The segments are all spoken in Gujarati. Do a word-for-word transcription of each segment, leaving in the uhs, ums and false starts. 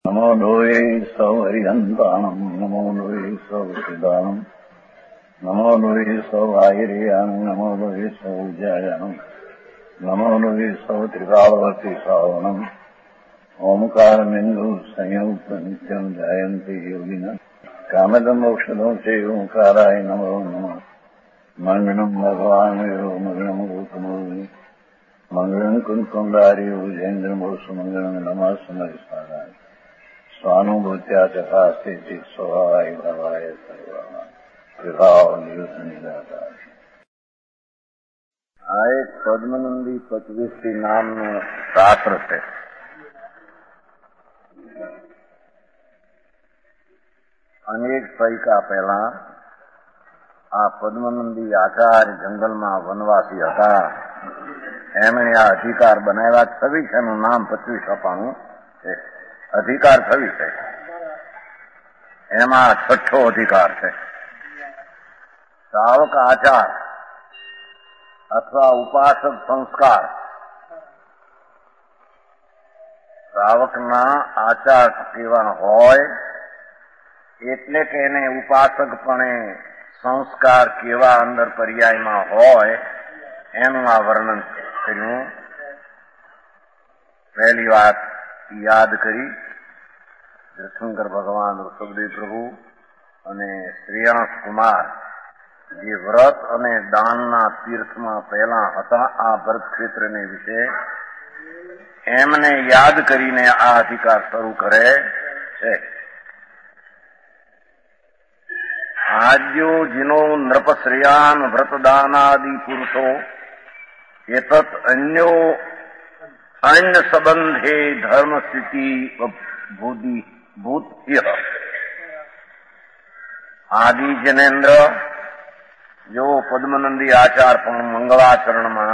नमो लोये सौहरिहन्ताणम् नमो लोये सौहृदानम् नमो लोये सौभागिर्यानम् नमो लोये सौजायानम् नमो लोये सौत्रिकावती सावनम् ओंकारमिन्दु संयुक्त नित्यम् जायन्ति योगिनः कामदम् मोक्षदम् च ओंकाराय नमो नमः मङ्गलम् भगवान् वीरो मङ्गलम् गौतमोऽग्नि मङ्गलम् कुन्कुण्डारि उजेन्द्रमोसु मङ्गलम् नमः समरिसाराय स्वानुभूत्या तथा स्थिति स्वभावाय भवाय सर्वभाव निदाता આ એક પદ્મનંદી પચવીસી નામનું શાસ્ત્ર છે. અનેક સૈકા પહેલા આ પદ્મનંદી આચાર્ય જંગલમાં વનવાસી હતા. એમણે આ અધિકાર બનાવ્યા. છવ્વીસ એનું નામ પચવીસ અપાણું છે. અધિકાર છવ્વીસ છે. એમાં છઠ્ઠો અધિકાર છે શ્રાવક આચાર અથવા ઉપાસક સંસ્કાર. શ્રાવકના આચાર કેવા હોય એટલે કે એને ઉપાસકપણે સંસ્કાર કેવા અંદર પર્યાયમાં હોય એનું આ વર્ણન કર્યું. પહેલી વાત યાદ કરી શંકર ભગવાન ઋષભદેવ પ્રભુ અને શ્રેયાંશ કુમાર જે વ્રત અને દાનના તીર્થમાં પહેલા હતા આ ભરત ક્ષેત્રને વિશે એમને યાદ કરીને આ અધિકાર શરૂ કરે છે. આદ્યો જીનો નૃપશ્રેયાન વ્રતદાનાદિ પુરુષો એતત અન્યો અન્ય સંબંધે ધર્મ સ્થિતિ ભૂતિ ભૂત્ય. આદિ જનેન્દ્ર જો પદ્મનંદી આચાર પણ મંગળાચરણમાં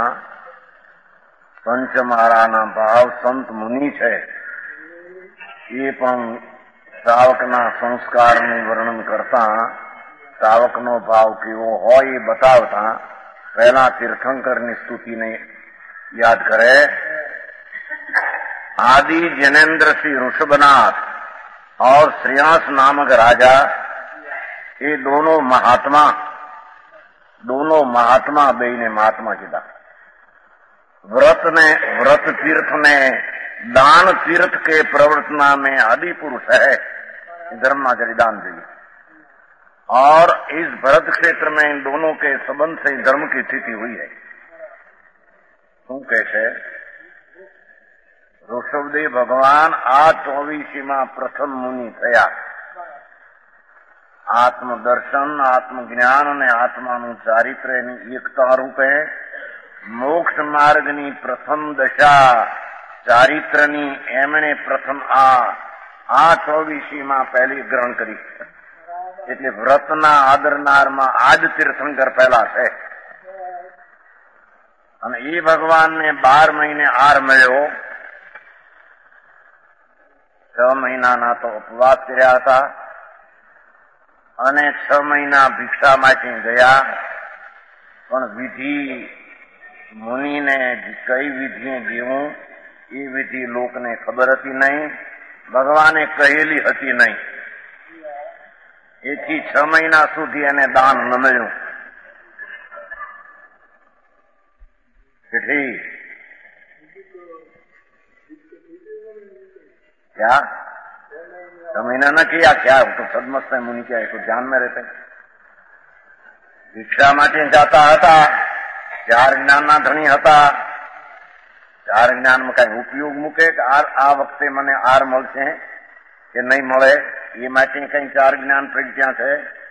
પંચમાળાના ભાવ સંત મુનિ છે એ પણ શ્રાવકના સંસ્કારનું વર્ણન કરતા શ્રાવકનો ભાવ કેવો હોય એ બતાવતા પહેલા તીર્થંકરની સ્તુતિને યાદ કરે. आदि जनेन्द्र श्री ऋषभनाथ और श्रेयांश नामक राजा ये दोनों महात्मा दोनों महात्मा बेने महात्मा कीधा. व्रत ने व्रत तीर्थ ने दान तीर्थ के प्रवर्तना में आदि पुरुष है धर्माचरी दान देवी. और इस भरत क्षेत्र में इन दोनों के संबंध से धर्म की स्थिति हुई है. શું कैसे ઋષભદેવ ભગવાન આ ચોવીસીમાં પ્રથમ મુનિ થયા. આત્મદર્શન આત્મજ્ઞાન અને આત્માનું ચારિત્ર એની એકતા રૂપે મોક્ષ માર્ગની પ્રથમ દશા ચારિત્રની એમણે પ્રથમ આ આ ચોવીસીમાં પહેલી ગ્રહણ કરી. એટલે વ્રતના આદરનારમાં આજ તીર્થંકર પહેલા છે. અને એ ભગવાનને બાર મહિને આર મળ્યો. છ મહિનાના તો ઉપવાસ કર્યા હતા અને છ મહિના ભિક્ષામાંથી ગયા. પણ વિધિ મુનિને કઈ વિધિ દેવું એ વિધિ લોકને ખબર હતી નહીં, ભગવાને કહેલી હતી નહીં. એથી છ મહિના સુધી એને દાન ન મળ્યું. ठीक क्या छह महीना न किया क्या? तो सदमस्त है मुनि क्या है तो ध्यान में रहते. भिक्षा માટે જાતા હતા. ચાર જ્ઞાનના ધણી હતા. ચાર જ્ઞાનમાં કઈ ઉપયોગ મૂકે કે આ વખતે મને આર મળશે કે નહીં મળે એ માટે કઈ ચાર જ્ઞાન પ્રજ્ઞા છે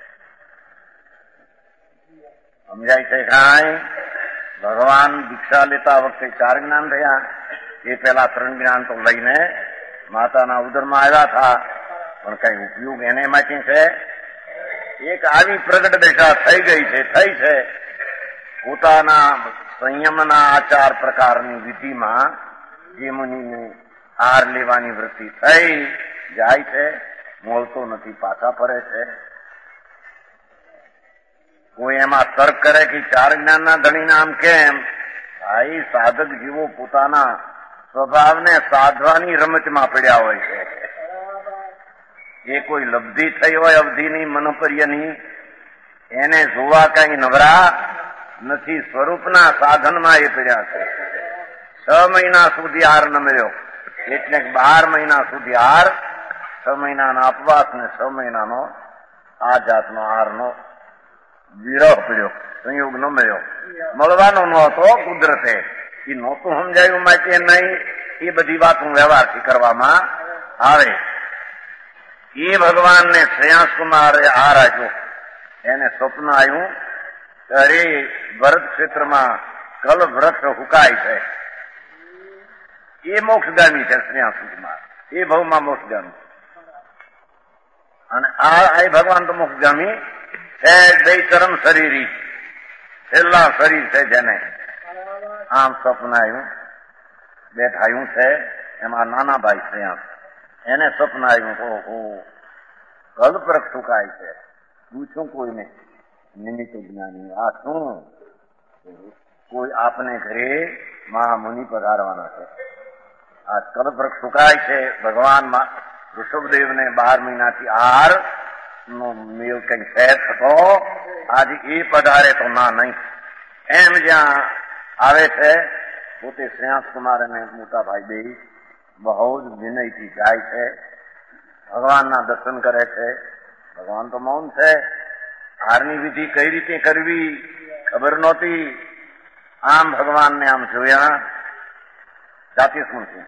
સમજાય છે કાંઈ? ભગવાન ભિક્ષા લેતા વખતે ચાર જ્ઞાન રહ્યા. એ પેલા ત્રણ જ્ઞાન તો લઈને માતાના ઉદરમાં આવ્યા હતા પણ કઈ ઉપયોગ એને માટે છે? એક આવી પ્રગટ દશા થઈ ગઈ છે થઈ છે પોતાના સંયમના આચાર પ્રકારની વિધિમાં જે મુનિની આર લેવાની વૃત્તિ થઈ જાય છે મળતો નથી, પાછા ફરે છે. કોઈ એમાં તર્ક કરે કે ચાર જ્ઞાનના ધણીના આમ કેમ? ભાઈ સાધક જીવો પોતાના સ્વભાવને સાધવાની રમતમાં પડ્યા હોય છે. એ કોઈ લબ્ધિ થઈ હોય અવધિની મનોપર્યની, એને જોવા કઈ નવરા નથી. સ્વરૂપના સાધનમાં એ પડ્યા છે. છ મહિના સુધી હાર ન મળ્યો એટલે બાર મહિના સુધી હાર, છ મહિનાના અપવાસ ને છ મહિનાનો આ જાતનો હારનો વિરહ પડ્યો, સંયોગ ન મળ્યો. મળવાનો નહોતો કુદરતે, એ નહોતું સમજાયું માટે નહીં. એ બધી વાતો વ્યવહારથી કરવામાં આવે. એ ભગવાનને શ્રેયાંસ કુમારે હાર આપ્યો. એને સ્વપ્ન આવ્યું અરે ભરત ક્ષેત્રમાં કલવ્રત હુકાય છે. એ મોક્ષગામી છે શ્રેયાંસ કુમાર, એ ભવમાં મોક્ષગામી. અને આ ભગવાન તો મોક્ષગામી છે. બે ચરમ શરીરી છેલ્લા શરીર છે જેને આમ સ્વપ્ન આવ્યું બેઠાયું છે. એમાં નાના ભાઈ શ્રેયાંસ, એને સ્વપ્ન આવ્યું ઓહો કલ્પવૃક્ષ સુકાય છે. પૂછું કોઈને નિમિત્ત જ્ઞાની આ શું? કોઈ આપને ઘરે મહામુનિ પધારવાના છે. આ કલ્પવૃક્ષ સુકાય છે. ભગવાનમાં ઋષભદેવને બાર મહિનાથી આહાર નો મેળ કઈ છે થતો, આજે એ પધારે તો ના નહીં. એમ જ્યાં આવે છે પોતે શ્રેયાંસ કુમાર અને મોટા ભાઈ બે બહુ જ વિનયથી જાય છે, ભગવાનના દર્શન કરે છે. ભગવાન તો મૌન છે. હારની વિધિ કઈ રીતે કરવી ખબર નહોતી. આમ ભગવાનને આમ જોયા. જાતિ શું છે?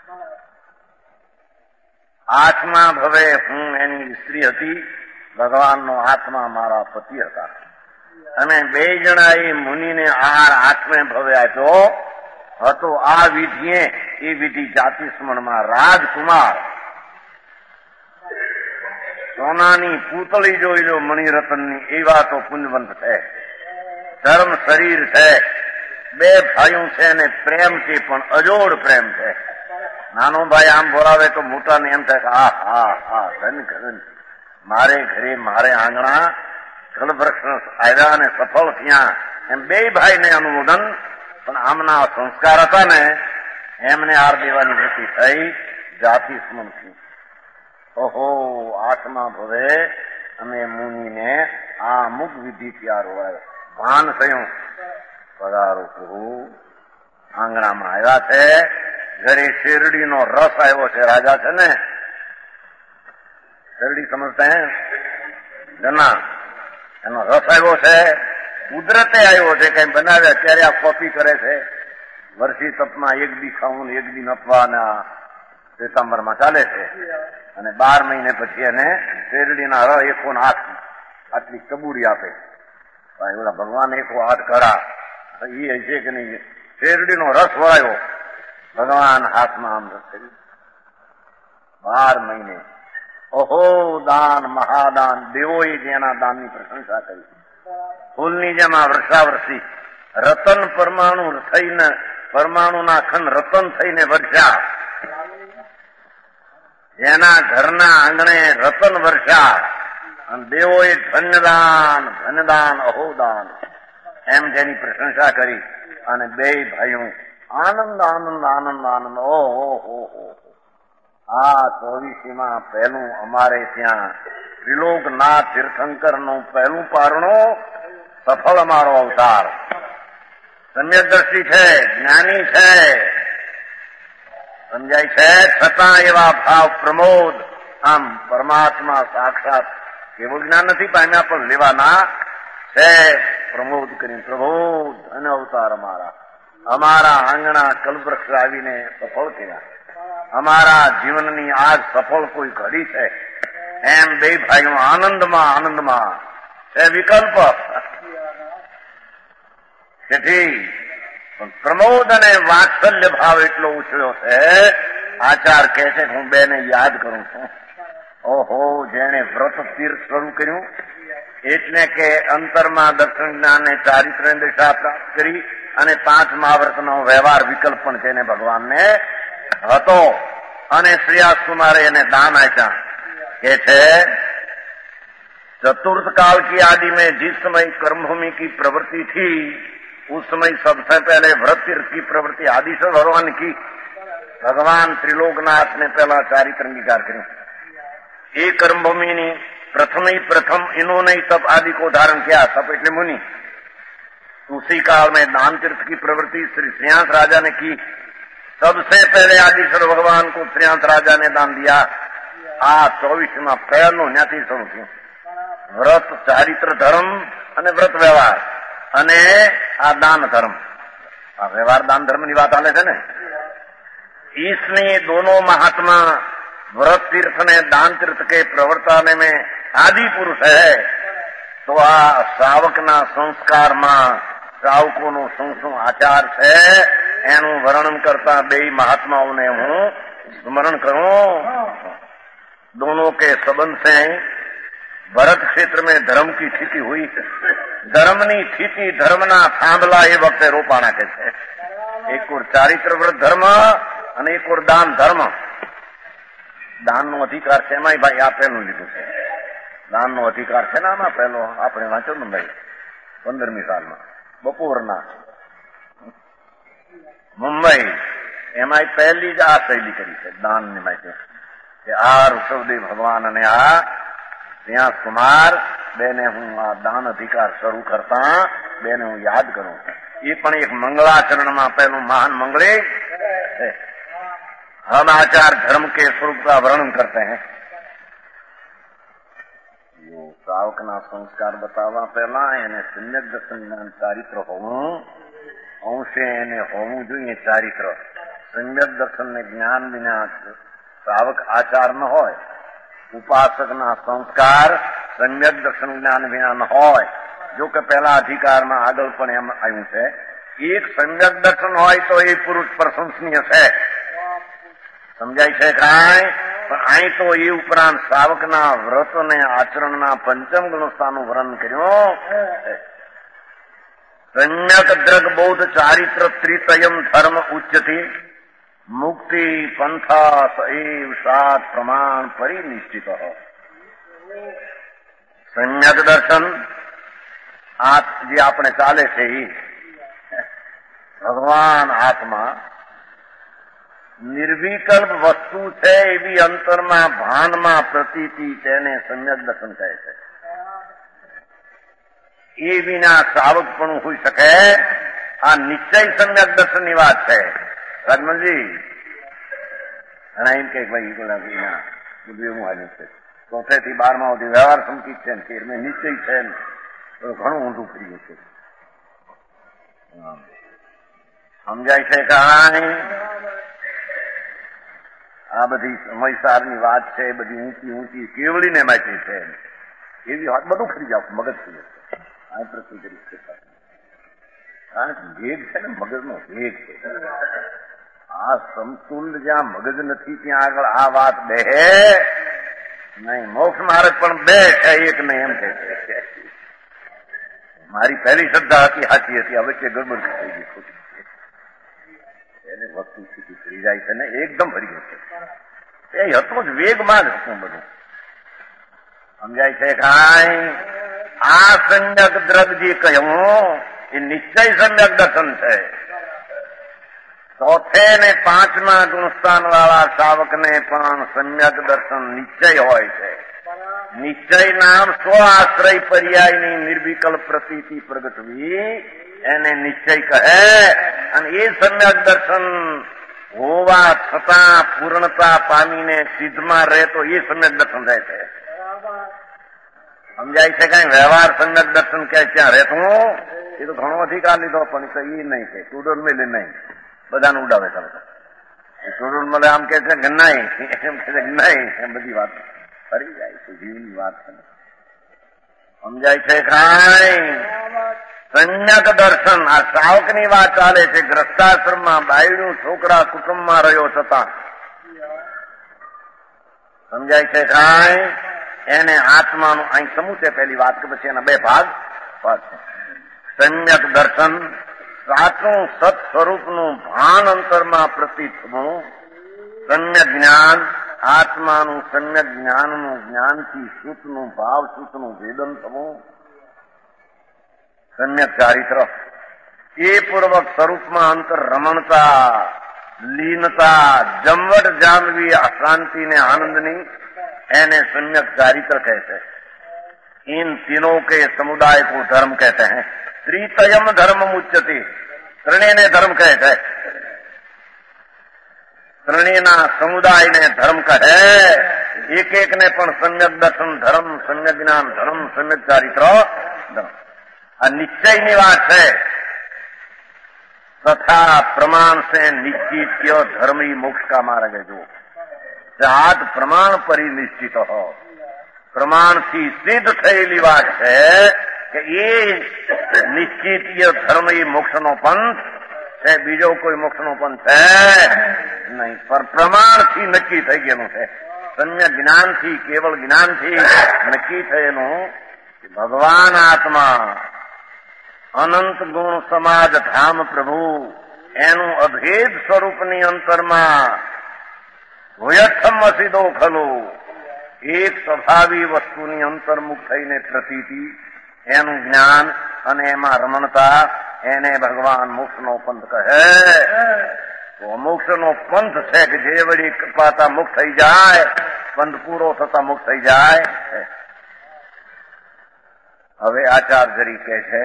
આત્મા ભવે હું એની સ્ત્રી હતી, ભગવાનનો આત્મા મારા પતિ હતા. અને બે જણા એ મુનિને આહાર આત્મે ભવે આપ્યો હતો. આ વિધિએ એ વિધિ જાતિ સ્મરણમાં રાજકુમાર સોનાની પૂતળી જોઈ લો મણિરત્નની, એવા તો પુંજવંત છે. ધર્મ શરીર છે. બે ભાઈઓ છે ને પ્રેમ છે, પણ અજોડ પ્રેમ છે. નાનો ભાઈ આમ બોલાવે તો મોટાને એમ થાય કે આ હા હા ધન ધન મારે ઘરે મારે આંગણા કલવૃક્ષ આવ્યા અને સફળ થયા. એમ બે ભાઈને અનુમોદન. પણ આમના સંસ્કાર હતા ને એમને હાર દેવાની વૃત્તિ થઈ. જાતિ સ્મૃતિ ઓહો આત્મા ભવે અમે મુનિને આ અમુક વિધિ ત્યાર હોય ભાન થયું. પધારો પ્રભુ આંગણામાં આવ્યા છે. ઘરે શેરડીનો રસ આવ્યો છે. રાજા છે ને શેરડી સમજતા હે જના, એનો રસ આવ્યો છે. કુદરતે આવ્યો છે. કઈ બનાવે અત્યારે આ કોપી કરે છે. વર્ષી તપમાં એક દી ખાવું એક દી નપવાના સપ્ટેમ્બરમાં ચાલે છે. અને બાર મહિને પછી એને શેરડીના ર એકો હાથ આટલી કબૂરી આપે. ઓલા ભગવાન એકો હાથ કરા એ છે કે નહીં. શેરડીનો રસ વળાયો ભગવાન હાથમાં આમ રસ કર્યું. બાર મહિને ઓહો દાન મહાદાન. દેવોએ જેના દાનની પ્રશંસા કરી. ફૂલની જેમ આ વર્ષાવર્ષી રતન પરમાણુ થઈને પરમાણુના ખંડ રતન થઈને વર્ષા. જેના ઘરના આંગણે રતન વર્ષા. અને દેવોએ ધન્યદાન ધનદાન અહોદાન એમ જેની પ્રશંસા કરી. અને બે ભાઈઓ આનંદ આનંદ આનંદ આનંદ ઓહો હો હો. આ ચોવીસીમાં પહેલું અમારે ત્યાં ત્રિલોકનાથ તીર્થંકર નું પહેલું પારણું સફળ અમારો અવતાર. સમ્યકદર્શી છે, જ્ઞાની છે, સમજાય છે. છતાં એવા ભાવ પ્રમોદ. આમ પરમાત્મા સાક્ષાત કેવું જ્ઞાન નથી પામ્યા પણ લેવાના છે. પ્રમોદ કરી પ્રબોધ અને અવતાર અમારા અમારા આંગણા કલ્પવૃક્ષ આવીને સફળ થયા. અમારા જીવનની આજ સફળ કોઈ ઘડી છે. એમ બે ભાઈઓ આનંદમાં આનંદમાં છે. વિકલ્પ તેથી પ્રમોદ અને વાત્સલ્ય ભાવ એટલો ઉછળ્યો છે. આચાર કહે છે હું બેને યાદ કરું છું. ઓહો જેને વ્રત તીર્થ શરૂ કર્યું એટલે કે અંતરમાં દર્શન જ્ઞાને ચારિત્ર દિશા પ્રાપ્ત કરી અને પાંચ મહાવ્રતનો વ્યવહાર વિકલ્પ પણ તેને ભગવાનને હતો. અને શ્રેયાસ કુમારે એને દાન આપ્યા. કે છે चतुर्थ काल की आदि में जिस समय कर्मभूमि की प्रवृत्ति थी उस समय सबसे पहले व्रत तीर्थ की प्रवृत्ति आदि से भगवान की. भगवान त्रिलोकनाथ ने पहला चारित्र अंगीकार કર્યું. ये कर्मभूमि ने प्रथम ही प्रथम इन्होंने ही तप आदि को धारण किया। तप એટલે मुनि। उसी काल में दान तीर्थ की प्रवृत्ति श्री श्रेयांस राजा ने की। सबसे पहले आदिश्वर भगवान को श्रेयांस राजा ने दान दिया। आ चौबीस में पहलू न्याથી શરૂ થયું। વ્રત ચારિત્ર ધર્મ અને વ્રત વ્યવહાર અને આ દાન ધર્મ, આ વ્યવહાર દાન ધર્મ ની વાત હાલે છે ને। इसमें दोनों महात्मा व्रत तीर्थ ने दान तीर्थ के प्रवर्तने में आदि पुरुष है। तो आ श्रावक ना संस्कार में श्रावको नो શું શું આચાર છે એનું વર્ણન કરતા બે મહાત્માઓને હું સ્મરણ કરું। दोनों के संबंध से भरत क्षेत्र में धर्म की स्थिति हुई। धर्मनी स्थिति धर्मना थांभला ए वक्त रोपाणा के छे। एक और चारित्र व्रत धर्म અને એક ઓર દાન ધર્મ। દાનનો અધિકાર છે એમાં ભાઈ આ પહેલું લીધું છે। દાનનો અધિકાર છે ને આમાં પહેલો આપણે વાંચો ને ભાઈ પંદરમી સાલમાં બપોરના મુંબઈ એમાં પહેલી જ આ શૈલી કરી છે દાનની માટે કે આ ઋષભદેવ ભગવાન અને આ શ્રેયાસ કુમાર બેને હું આ દાન અધિકાર શરૂ કરતા બેને હું યાદ કરું। એ પણ એક મંગળાચરણમાં પહેલું મહાન મંગળે है। हम आचार धर्म के स्वरूप का वर्णन करते हैं। यो श्रावकना संस्कार बतावा पहला એને सम्यक दर्शन ज्ञान चारित्र होવું અંશે એને હોવું જોઈએ ચારિત્ર। सम्यक दर्शन ने ज्ञान વિના શ્રાવક આચાર ન હોય। ઉપાસકના સંસ્કાર सम्यक दर्शन જ્ઞાન વિના ન હોય। જો કે પહેલા અધિકારમાં આગળ પણ એમ આવ્યું છે એક सम्यक दर्शन હોય તો એ પુરુષ પ્રશંસનીય છે। સમજાય છે કાંઈ? પણ અહીં તો એ ઉપરાંત શ્રાવકના વ્રત અને આચરણના પંચમ ગુણસ્થાનું વર્ણન કર્યું। सम्यक द्रग बौद्ध चारित्र त्रितयम धर्म उच्यते मुक्ति पंथा सैव सात प्रमाण परिनिष्ठित। सम्यक दर्शन आ जे આપણે ચાલે છે એ ભગવાન આત્મા निर्विकल्प वस्तु है एवी अंतर में भान में प्रतीति तेने सम्यक दर्शन कहे छे। ए विना श्रावक पण होई सके। आ निश्चय सम्यक दर्शन की बात है। राजमल जी एम के भाई बुद्धि आज चौथे थी बारमा व्यवहार संकित है तेर में निश्चय है तो घणु ऊंधू फरी गयु। समझाय छे कहानी? આ બધી સમયસારની વાત છે। બધી ઊંચી ઊંચી કેવડીને માટે છે એવી વાત બધું ખરી જાવ મગજ થઈ જશે। આ પ્રતિ કરી કારણ કે વેગ છે ને મગજનો વેગ છે। આ સમતુલ જ્યાં મગજ નથી ત્યાં આગળ આ વાત બેહે નહીં। મોક્ષ માર્ગ પણ બે છે એક નહીં એમ કહે છે। મારી પહેલી શ્રદ્ધા હતી સાચી હતી હવે કે ગડબડ થઈ ગઈ ખોટી એને વસ્તુ સ્થિતિ ફરી જાય છે ને એકદમ ફરી ગયું છે। એ હતું જ વેગમાં જ હતું બધું। સમજાય છે કાંઈ? આ સંયક દ્રગ જે કહ્યું એ નિશ્ચય સંયક દર્શન છે। ચોથે ને પાંચમા ગુણસ્થાન વાળા શ્રાવક ને પણ सम्यक दर्शन निश्चय હોય છે। નિશ્ચય નામ સ્વ આશ્રય પર્યાયની નિર્વિકલ્પ પ્રતીતિ પ્રગટવી એને નિશ્ચય કહે। અને એ सम्यक दर्शन હોવા છતાં પૂર્ણતા પામીને સિદ્ધમાં રહે તો એ सम्यक दर्शन રહે છે। સમજાય છે કઈ? વ્યવહાર सम्यक दर्शन કે ક્યાં રહેતું એ તો ઘણો અધિકાર લીધો પણ એ નહીં કે ટુડોલ મેલે નહીં બધાને ઉડાવે ચાલતા। ટુડોલ મળે આમ કે છે કે નહીં એમ કે છે નહીં એમ બધી વાત ફરી જાય છે જીવની વાત છે। સમજાય છે કાંઈ? सम्यक दर्शन आ श्रावक नी वात चाले छे। ग्रस्ताश्रम में बायडू छोकरा कुटुंब में रह्यो छतां समझाय छे कांई? एने आत्मा नु अहीं समूह छे पहली बात के पछी एना बे भाग पास छे। सम्यक दर्शन साचुं सत स्वरूप नु भान अंतर में प्रतीत थवुं। सम्यक ज्ञान आत्मा नु सम्यक ज्ञान नु ज्ञान थी सुत नु भाव सुत नु वेदन थवुं। सम्यक चारित्र એ પૂર્વક સ્વરૂપમાં અંતર રમણતા લીનતા જમવટ જામવી શાંતિ ને આનંદની एने सम्यक चारित्र कहते हैं। इन तीनों के समुदाय को धर्म कहते हैं। त्रितयम धर्म मुच्यते, ત્રણે ने धर्म कहते हैं। ત્રણેના સમુદાય ને ધર્મ કહે। એક એક ने પણ सम्यक दर्शन धर्म, सम्यक ज्ञान धर्म, सम्यक चारित्र धर्म। आ निश्चय ની વાત છે। तथा प्रमाण से निश्चित क्यों धर्म ही मोक्ष का मार्ग है। जो जात प्रमाण पर ही निश्चित हो, प्रमाण થી સિદ્ધ થયેલી વાત છે કે એ નિશ્ચિત એ ધર્મ એ મોક્ષનો પંથ છે। બીજો કોઈ મોક્ષનો પંથ છે નહીં, પર પ્રમાણથી નક્કી થઈ ગયેલું છે। સમ્યક જ્ઞાનથી, કેવળ જ્ઞાનથી નક્કી થયેલું ભગવાન આત્મા અનંત ગુણ સમાજ ધામ પ્રભુ એનું અભેદ સ્વરૂપની અંતરમાં ભૂયથમ અસીદો ખલો એક સ્વભાવી વસ્તુની અંતર્મુખ થઈને પ્રતીતિ એનું જ્ઞાન અને એમાં રમણતા એને ભગવાન મોક્ષનો પંથ કહે। તો મોક્ષનો પંથ છે કે જે વળી કૃપાતા મુક્ત થઈ જાય, પંથ પૂરો થતા મુક્ત થઈ જાય। હવે આચાર્યરી કહે છે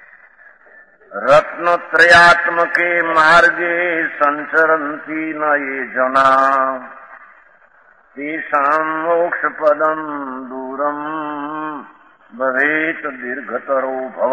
રત્નત્રયાત્મકે માર્ગે સંચરંતી ન એ જના તેષાં મોક્ષ પદમ દૂરમ ભવેત દીર્ઘતરો ભવ।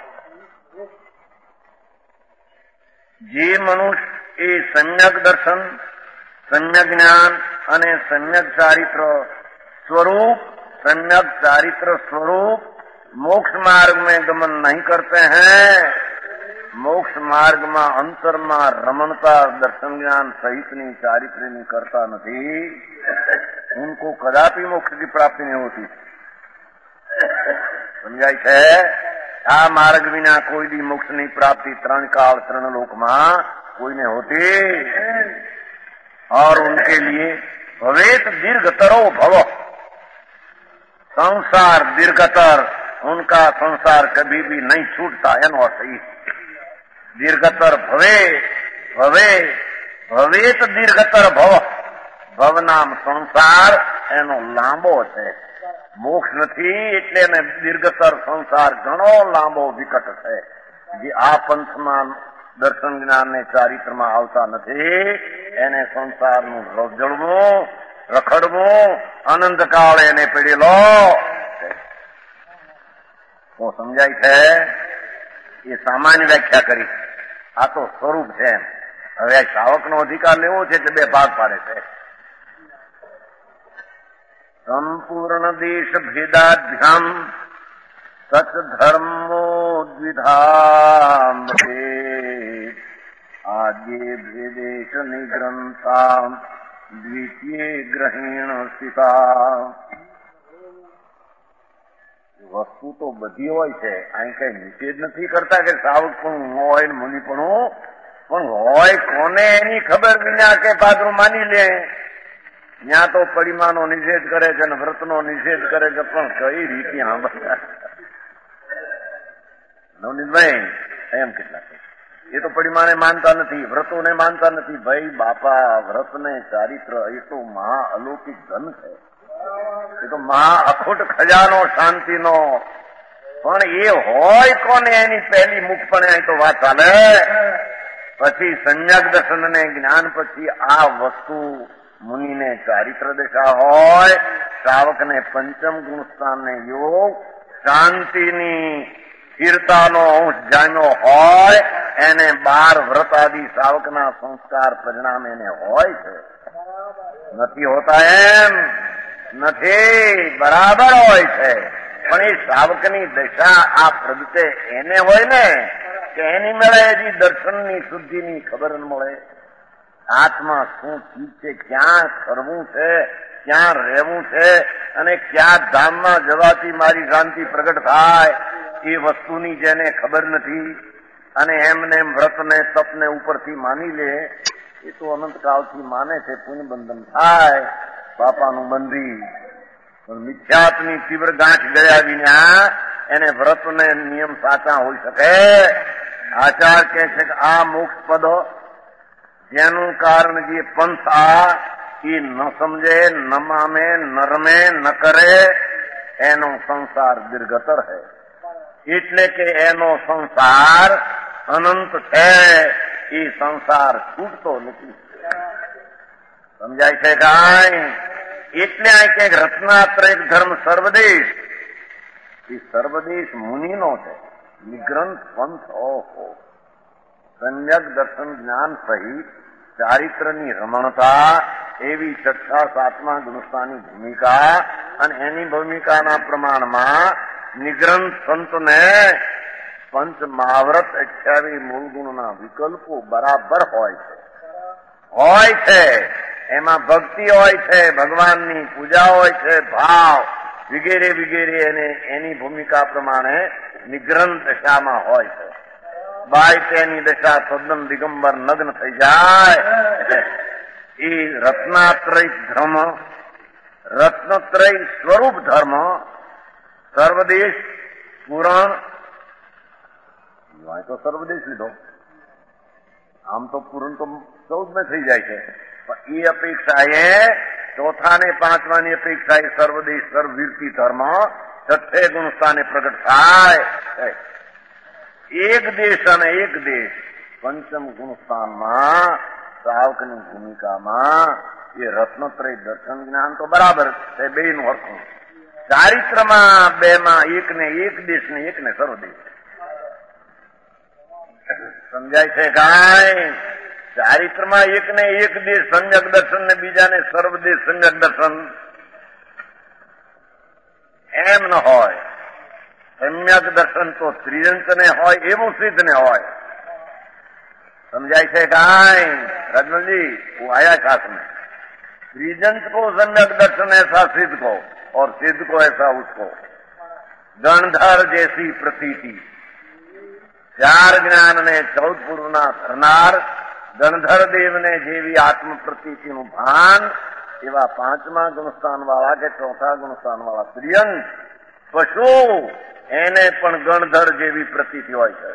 જે મનુષ્ય એ સમ્યક દર્શન, સમ્યક જ્ઞાન અને સમ્યક ચારિત્ર स्वरूप, सम्यक चारित्र स्वरूप मोक्ष मार्ग में गमन नहीं करते हैं, मोक्ष मार्ग में अंतर में रमणता दर्शन ज्ञान सहितनी चारित्र्यनी करता नहीं, उनको कदापि मोक्ष की प्राप्ति नहीं होती। समझाय छे? आ मार्ग विना कोई भी मोक्ष नहीं प्राप्ति त्रण काल त्रण लोक में कोई नहीं होती। और उनके लिए भवेत दीर्घतरो भव, संसार दीर्घतर, उनका संसार कभी भी नहीं छूटता। एनो अर्थ ई दीर्घतर भवे भवे भवेत दीर्घतर भव, भव नाम संसार एनो लांबो छे, मोक्ष नहीं એટલે ને દીર્ઘતર સંસાર ઘણો લાંબો વિકટ છે। જે આ પંથમાં દર્શન જ્ઞાન ને ચારિત્રમાં આવતા નથી એને સંસારનું રજળવું, રખડવું, અનંતકાળ એને પીડેલો તો સમજાય છે। એ સામાન્ય વ્યાખ્યા કરી, આ તો સ્વરૂપ છે। હવે આ શ્રાવકનો અધિકાર લેવો છે એટલે બે ભાગ પાડે છે। संपूर्ण देश भेदाभ्याम सच धर्मो द्विधाम आगे भेदेश निग्रंथा द्वितीय ग्रहण स्थिता। वस्तु तो बधी होय छे, અહીં કઈ નિષેધ નથી કરતા કે સાવક પણ હોય મુનિ પણ પણ હોય કોને એની ખબર વિના કે પાદરું માની લે। ત્યાં તો પરિમાનો નિષેધ કરે છે ને વ્રતનો નિષેધ કરે છે, પણ કઈ રીતે નવનીતભાઈ એમ કેટલા એ તો પરિમાણે માનતા નથી, વ્રતોને માનતા નથી। ભાઈ બાપા વ્રતને ચારિત્ર એ તો મહા અલૌકિક ધન છે, એ તો મહા અખૂટ ખજાનો શાંતિનો। પણ એ હોય કોને એની પહેલી મુખપણે અહીં તો વાત ચાલે। પછી સંયક દર્શન ને જ્ઞાન પછી આ વસ્તુ मुनि ने चारित्र दशा होय, श्रावक ने पंचम गुण स्थान ने योग शांति नी स्थिरता नो अंश जाम्यो होय एने बार व्रत आदि श्रावक ना संस्कार परिणाम एने होय छे। नथी होता एम नथी, बराबर होय छे। पण ए श्रावक नी दशा आ प्रगटे एने होय ने के एनी मेळे हजी दर्शन नी शुद्धि नी खबर न मळे। आत्मा શું ચીજ છે, ક્યાં કરવું છે, ક્યાં રહેવું છે અને ક્યાં ધામમાં જવાથી મારી શાંતિ પ્રગટ થાય એ વસ્તુની જેને ખબર નથી અને એમને એમ વ્રતને તપને ઉપરથી માની લે એ તો અનંતકાળથી માને છે, પુણ્ય બંધન થાય, પાપાનું બંધી। પણ મિથ્યાત્વની તીવ્ર ગાંઠ ગયા વિના એને વ્રતને નિયમ સાચા હોઈ શકે। આચાર કહે છે કે આ મોક્ષ પદ જેનું કારણ જે પંથ આ એ ન સમજે, ન મામે, ન રમે, ન કરે, એનો સંસાર દીર્ઘતર છે. એટલે કે એનો સંસાર અનંત છે. એ સંસાર છૂટતો નથી. સમજાય છે કાંઈ? એટલે આ કે રત્નાત્રય ધર્મ સર્વદેશ, એ સર્વદેશ મુનિનો છે. નિગ્રંથ પંથ ઓહો, સમ્યક દર્શન જ્ઞાન સહિત ચારિત્રની રમણતા, એવી છઠ્ઠા સાતમા ગુણસ્થાની ભૂમિકા, અને એની ભૂમિકાના પ્રમાણમાં નિગ્રંથ સંતને પંચ મહાવ્રત અઠ્યાવીસ મૂળ ગુણના વિકલ્પો બરાબર હોય છે. હોય છે એમાં ભક્તિ હોય છે, ભગવાનની પૂજા હોય છે, ભાવ વગેરે વગેરે એને એની ભૂમિકા પ્રમાણે નિગ્રંથ દશામાં હોય છે. બાય તેની દશા તદ્દન દિગંબર નગ્ન થઈ જાય. એ રત્નાત્રય ધર્મ, રત્નત્રય સ્વરૂપ ધર્મ, સર્વદેશ પુરાણ તો સર્વદેશ લીધો. આમ તો પૂરણ તો ચૌદ માં થઈ જાય છે, પણ એ અપેક્ષાએ ચોથા ને પાંચમાની અપેક્ષાએ સર્વદેશ સર્વવીરતી ધર્મ છઠ્ઠે ગુણસ્થાને પ્રગટ થાય. એક દેશ અને એક દેશ પંચમ ગુણસ્થાનમાં શ્રાવકની ભૂમિકામાં એ રત્નત્રય દર્શન જ્ઞાન તો બરાબર છે, બે નું હરખું. ચારિત્રમાં બે માં એક ને એક દેશ ને એક ને સર્વદેશ. સમજાય છે કાંઈ? ચારિત્રમાં એક ને એક દેશ સંજક દર્શન ને બીજાને સર્વદેશ સંજક દર્શન એમ ન હોય. સમ્યક દર્શન તો ત્રિજંત ને હોય, એવું સિદ્ધ ને હોય. समझाई से कहां रजमल जी वो आया साथ में त्रिजंत को सम्यक दर्शन ऐसा सिद्ध को और सिद्ध को ऐसा उसको गणधर जैसी प्रतीति चार ज्ञान ने चौद पूर्वना धरनार गणधर देव ने जेवी आत्म प्रतीति नु भान एवा पांचमा गुणस्थान वाला के चौथा गुणस्थान वाला त्रियंत पशु एने पण गणधर जेवी प्रतीति होय छे।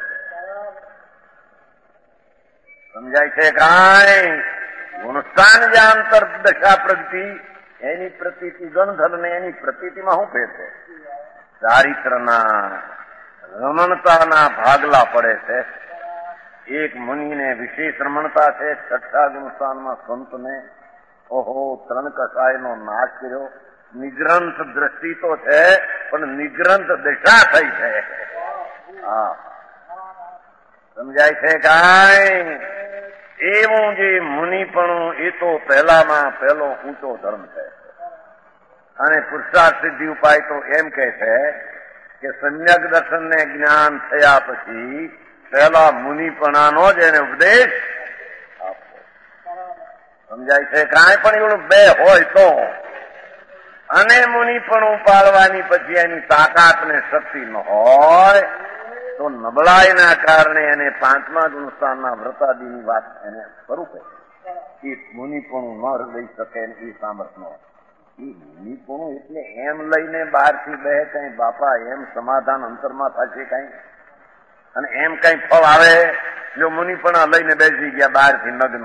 समझाय छे काई गुणस्थान जे अंतर दशा प्रगति एनी प्रतीति गणधर ने एनी प्रतीति में हूँ फेर छे चारित्रना रमणताना भागला पड़े छे। एक मुनि ने विशेष रमणता है छठा गुणस्थान में संत ने ओहो त्रण कसाय नो नाश कर्यो निग्रंथ दृष्टि तो है पण निग्रंथ दिशा थई है। हाँ समझाय छे काई एवं जे मुनिपणु ए तो पहला में पहलो ऊंचो धर्म है अने पुरुषार्थ सिद्धि उपाय तो एम कहे छे कि सम्यक दर्शन ने ज्ञान थया पछी पहला मुनिपणानो ज एने उपदेश आपो। समझाय छे काई पण एवुं बे होय तो अने मुनिपणु पाळवानी पछी एनी ताकात ने शक्ति न होय तो नबळाईना कारणे एने पांचमा गुणस्थानना व्रतादीनी वात एने स्वरूपे ए मुनिपणु न लई शके ए सामर्थ्य न એ મુનિપણું એટલે એમ લઈને બહારથી બે કઈ બાપા એમ સમાધાન અંતરમાં થશે કઈ અને એમ કઈ ફળ આવે જો મુનિપણા લઈને બેસી ગયા બહારથી નગ્ન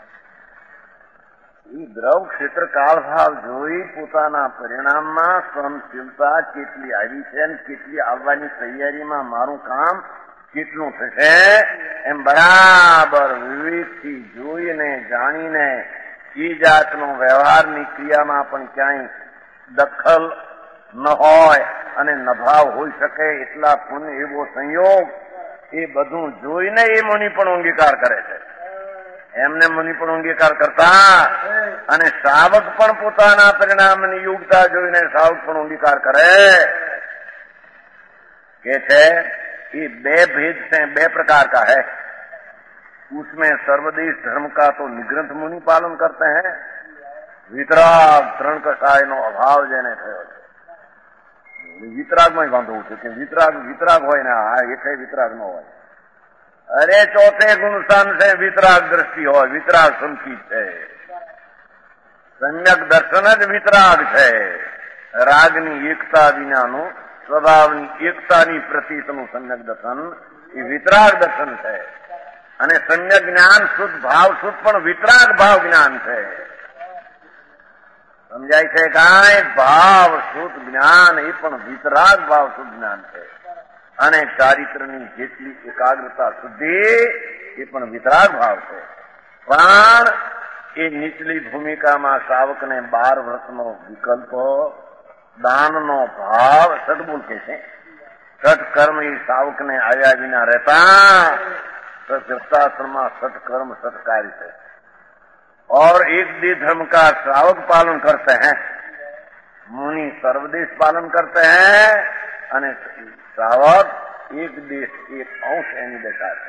એ દ્રવ ક્ષેત્ર કાળભાવ જોઈ પોતાના પરિણામમાં સહનશીલતા કેટલી આવી છે અને કેટલી આવવાની તૈયારીમાં મારું કામ કેટલું થશે એમ બરાબર વિવેકથી જોઈને જાણીને એ જાતનો વ્યવહારની ક્રિયામાં પણ ક્યાંય દખલ ન હોય અને નભાવ હોઈ શકે એટલા પુણ્ય એવો સંયોગ એ બધું જોઈને એ મુનિ પણ અંગીકાર કરે છે। એમને મુનિ પણ અંગીકાર કરતા અને શ્રાવક પણ પોતાના પરિણામની યોગ્યતા જોઈને શ્રાવક પણ અંગીકાર કરે કે છે ये बे भेद से बे प्रकार का है। उसमें सर्वदेश धर्म का तो निग्रंथ मुनि पालन करते हैं वितराग तरण कसाय नो अभाव जेने थयो वितराग में बांधव छे कि वितराग वितराग होय ने आ एके वितराग न होय। अरे चौथे गुणस्थान से वितराग दृष्टि होय वितराग संकीत छे सम्यक दर्शन ज वितराग छे रागनी एकता विनानु स्वभावनी एकतानी प्रतीतनु सम्यक दर्शन ए वितराग दर्शन छे અને સમ્યક જ્ઞાન શુદ્ધ ભાવ શુદ્ધ પણ વિતરાગ ભાવ જ્ઞાન છે। સમજાય છે કાંઈ ભાવ શુદ્ધ જ્ઞાન એ પણ વિતરાગ ભાવ શુદ્ધ જ્ઞાન છે અને ચારિત્રની જેટલી એકાગ્રતા શુદ્ધિ એ પણ વિતરાગ ભાવ છે. પણ એ નીચલી ભૂમિકામાં સાવકને બાર વર્ષનો વિકલ્પ દાનનો ભાવ સદબુલ કે છે. સત્કર્મ એ સાવકને આવ્યા વિના રહેતા गृहस्थाश्रम में सत्कर्म सत्कार्य है और एक देश धर्म का श्रावक पालन करते हैं, मुनि सर्वदेश पालन करते हैं અને શ્રાવક એક દેશ એક અંશ એની દશા છે.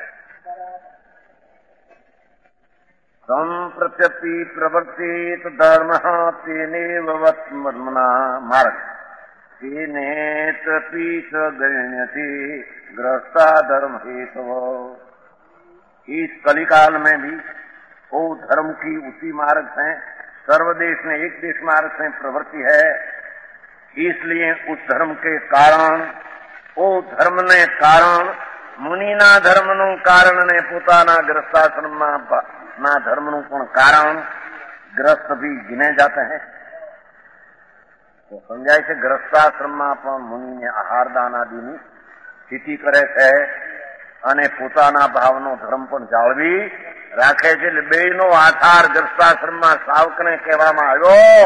સંપ્રત્યપि પ્રવર્તિત ધર્મ તેનેવ વત્મના માર્ગ तेने तपीस गण्यति गृहस्था धर्म हेतव. इस कलिकाल में भी वो धर्म की उसी मार्ग से सर्वदेश में एक देश मार्ग से प्रवृत्ति है. इसलिए उस धर्म के कारण वो धर्म ने कारण मुनिना धर्म नु कारण ने पोताना गृहस्थाश्रम ना धर्म नु पण कारण ग्रस्त भी गिने जाते हैं. तो समझाय છે ગ્રસ્તાશ્રમમાં પણ મુનિને આહાર દાન આદિની સ્થિતિ કરે છે અને પોતાના ભાવનો ધર્મ પણ જાળવી રાખે છે. એટલે બેનો આધાર ગ્રસ્તાશ્રમમાં સાવકને કહેવામાં આવ્યો.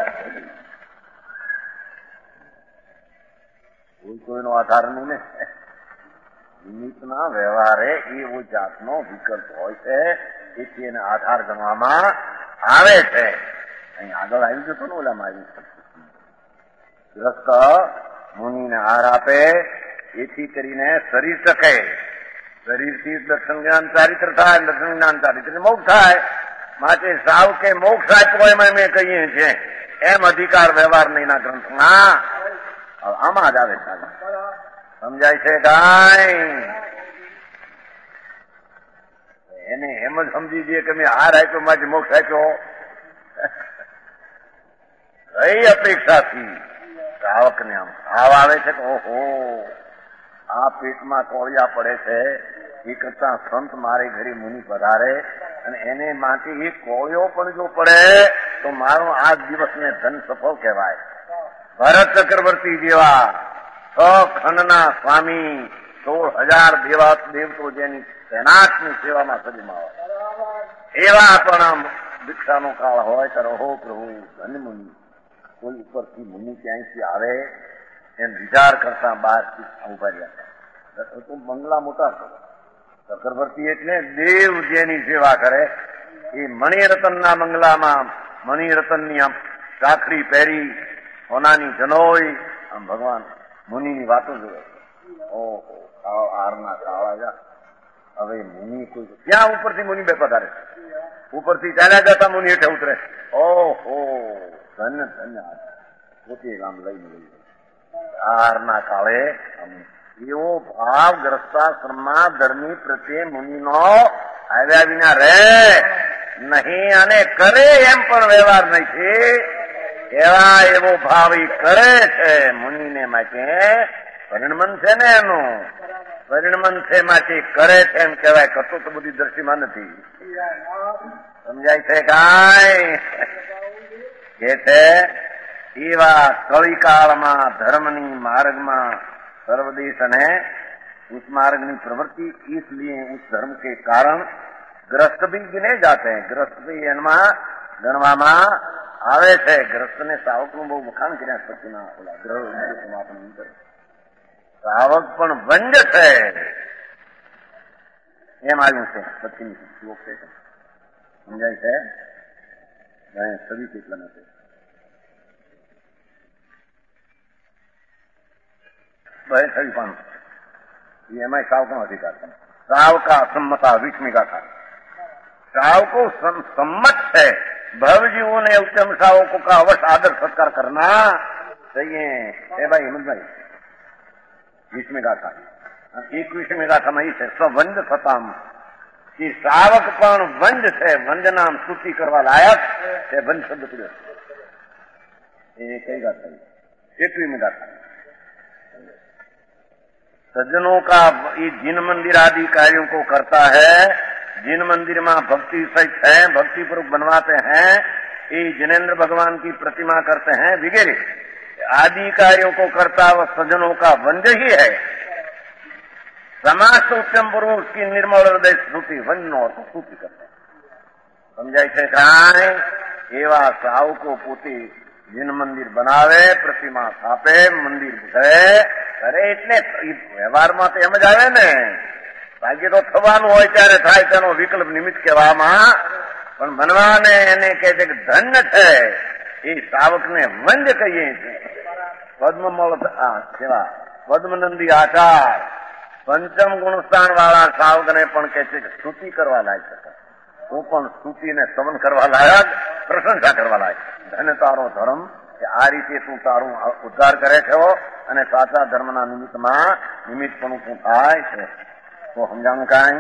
કોઈ કોઈનો આધાર નહીં ને, નિમિત્તના વ્યવહારે એવો જાતનો વિકલ્પ હોય છે એથી એને આધાર ગણવામાં આવે છે. અહીં આગળ આવી જતો ને ઓલામાં આવી ગ્રસ્ત મુનિને આહાર આપે એથી કરીને શરીર ટકે. શરીરથી દર્શન જ્ઞાન ચારિત્ર થાય, દર્શન જ્ઞાન ચારિત્ર મોક્ષ થાય. માટે સાવ કે મોક્ષ આપ્યો એમ અમે કહીએ છીએ એમ અધિકાર વ્યવહાર નહીંના ગ્રંથમાં આમાં જ આવે છે. સમજાય છે કાંઈ? એને એમ જ સમજી દઈએ કે મેં હાર આપ્યો મારે મોક્ષ આપ્યો. કઈ અપેક્ષાથી શ્રાવકને આમ ભાવ આવે છે કે ઓહો આ પેટમાં કોળિયા પડે છે એ કરતા સંત મારે ઘરે મુનિ પધારે અને એને માટે એ કોળિયો પણ જો પડે તો મારો આ દિવસને ધન સફળ કહેવાય. ભરત ચક્રવર્તી જેવા છ ખંડના સ્વામી સોળ હજાર દેવા દેવતો જેની સેનાટની સેવામાં સજમાં હોય એવા પણ દીક્ષાનો કાળ હોય ત્યારે હો પ્રભુ ધન મુનિ કોઈ ઉપરથી મુનિ ક્યાંયથી આવે એમ વિચાર કરતા બાર ઉભા રહ્યા. તો બંગલા મોટા ચક્રવર્તી એટલે દેવ જેની સેવા કરે એ મણિરતનના બંગલામાં મણિરતનની આમ ચાખડી પહેરી સોનાની જનોઈ આમ ભગવાન મુનિની વાતો જોવે. ઓહો આરના કાળા જા હવે મુનિ કોઈ ક્યાં ઉપરથી મુનિ બે પધારે ઉપરથી ચાલ્યા જતા મુનિ હેઠે ઉતરે. ઓહો ધન્ય ધન્ય પોતે આમ લઈને લઈ આરના કાળે એવો ભાવ ગ્રસ્તાશ્રમમાં ધર્મી પ્રત્યે મુનિનો આવ્યા વિના રહે નહીં અને કરે એમ પણ વ્યવહાર નથી. એવા એવો ભાવ એ કરે છે મુનિને માટે પરિણમન છે ને એનું પરિણમન છે માટે કરે છે એમ કહેવાય. કરતો તો બધી દ્રષ્ટિમાં નથી. સમજાય છે કાંઈ? કે છે એવા કલિકાળમાં ધર્મની માર્ગમાં सर्वदेश है उस मार्ग की प्रवृत्ति इसलिए उस धर्म के कारण ग्रस्त भी गिने जाते हैं. ग्रस्त भी एनमा गणवामा आवे छे. ग्रस्त ने सावक નું બહુ વખાણ કર્યા પછીના ઓલા ગ્રહ સમાપન અંદર. સાવક પણ વંજ છે એમ આવ્યું છે પછીની શ્લોક છે. સમજાય છે? સभी કેટલા નથી खरी पान ये मैं सावकों अधिकार था. साव का सम्मता विस्मिका था. साव को सम्मत है भवजीवों ने उत्तम सावकों का अवश्य आदर सत्कार करना चाहिए. ए भाई हिम्मत भाई विस्मिका था एक विस्मिका था मैं से स्ववंज सताम कि सावक पण वंज है. वंज नाम स्तुति करवा लायक है. वंज शब्द पड़ो ये कई बात है एक में था. सज्जनों का ये जिन मंदिर आदि कार्यों को करता है, जिन मंदिर में भक्ति सहित है भक्ति पूर्वक बनवाते हैं ये जिनेन्द्र भगवान की प्रतिमा करते हैं वगैरह आदि कार्यों को करता वह सज्जनों का वंज ही है। समाज उत्तम पुरुष की निर्मल हृदय स्तुति वंजन और स्तुति करते हैं। समझाय છે કાંઈ એવા સાવકો પોતે જીન મંદિર બનાવે, પ્રતિમા સ્થાપે, મંદિર કરે કરે એટલે વ્યવહારમાં તો એમ જ આવે ને, બાકી તો થવાનું હોય ત્યારે થાય તેનો વિકલ્પ નિમિત્ત કહેવામાં, પણ બનવાને એને કહે છે કે ધન્ય છે એ સાવકને વંજ કહીએ છીએ। પદ્મમળ સેવા પદ્મનંદી આચાર પંચમ ગુણસ્થાન વાળા સાવકને પણ કહે છે કે સ્તુતિ કરવા લાયક છે। હું પણ સ્તુતિને સ્તવન કરવા લાયક, પ્રશંસા કરવા લાયક। ધન્ય તારો ધર્મ કે આ રીતે તું તારું ઉદ્ધાર કરે છે અને સાચા ધર્મના નિમિત્તમાં નિમિત્તપણું તું થાય છે। તો સમજાણું કાંઈ?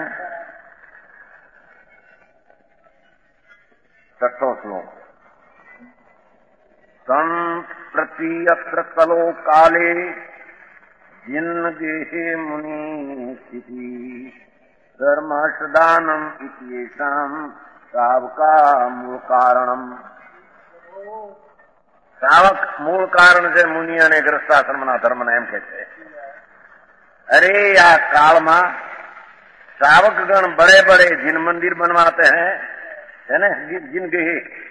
છઠ્ઠો શ્લોક સંપ્રતિ અત્ર કલો કાલે જિન્નગેહે મુનિ સ્થિતિ ધર્મસદાનમ ઇત્યેષામ સાવકા મૂળ કારણમ। સાવક મૂળ કારણ છે મુનિ અને ગ્રસ્તાશ્રમના ધર્મના એમ કે છે। अरे या काल में सावक गण बड़े बड़े जिन मंदिर बनवाते हैं है ना, जिन के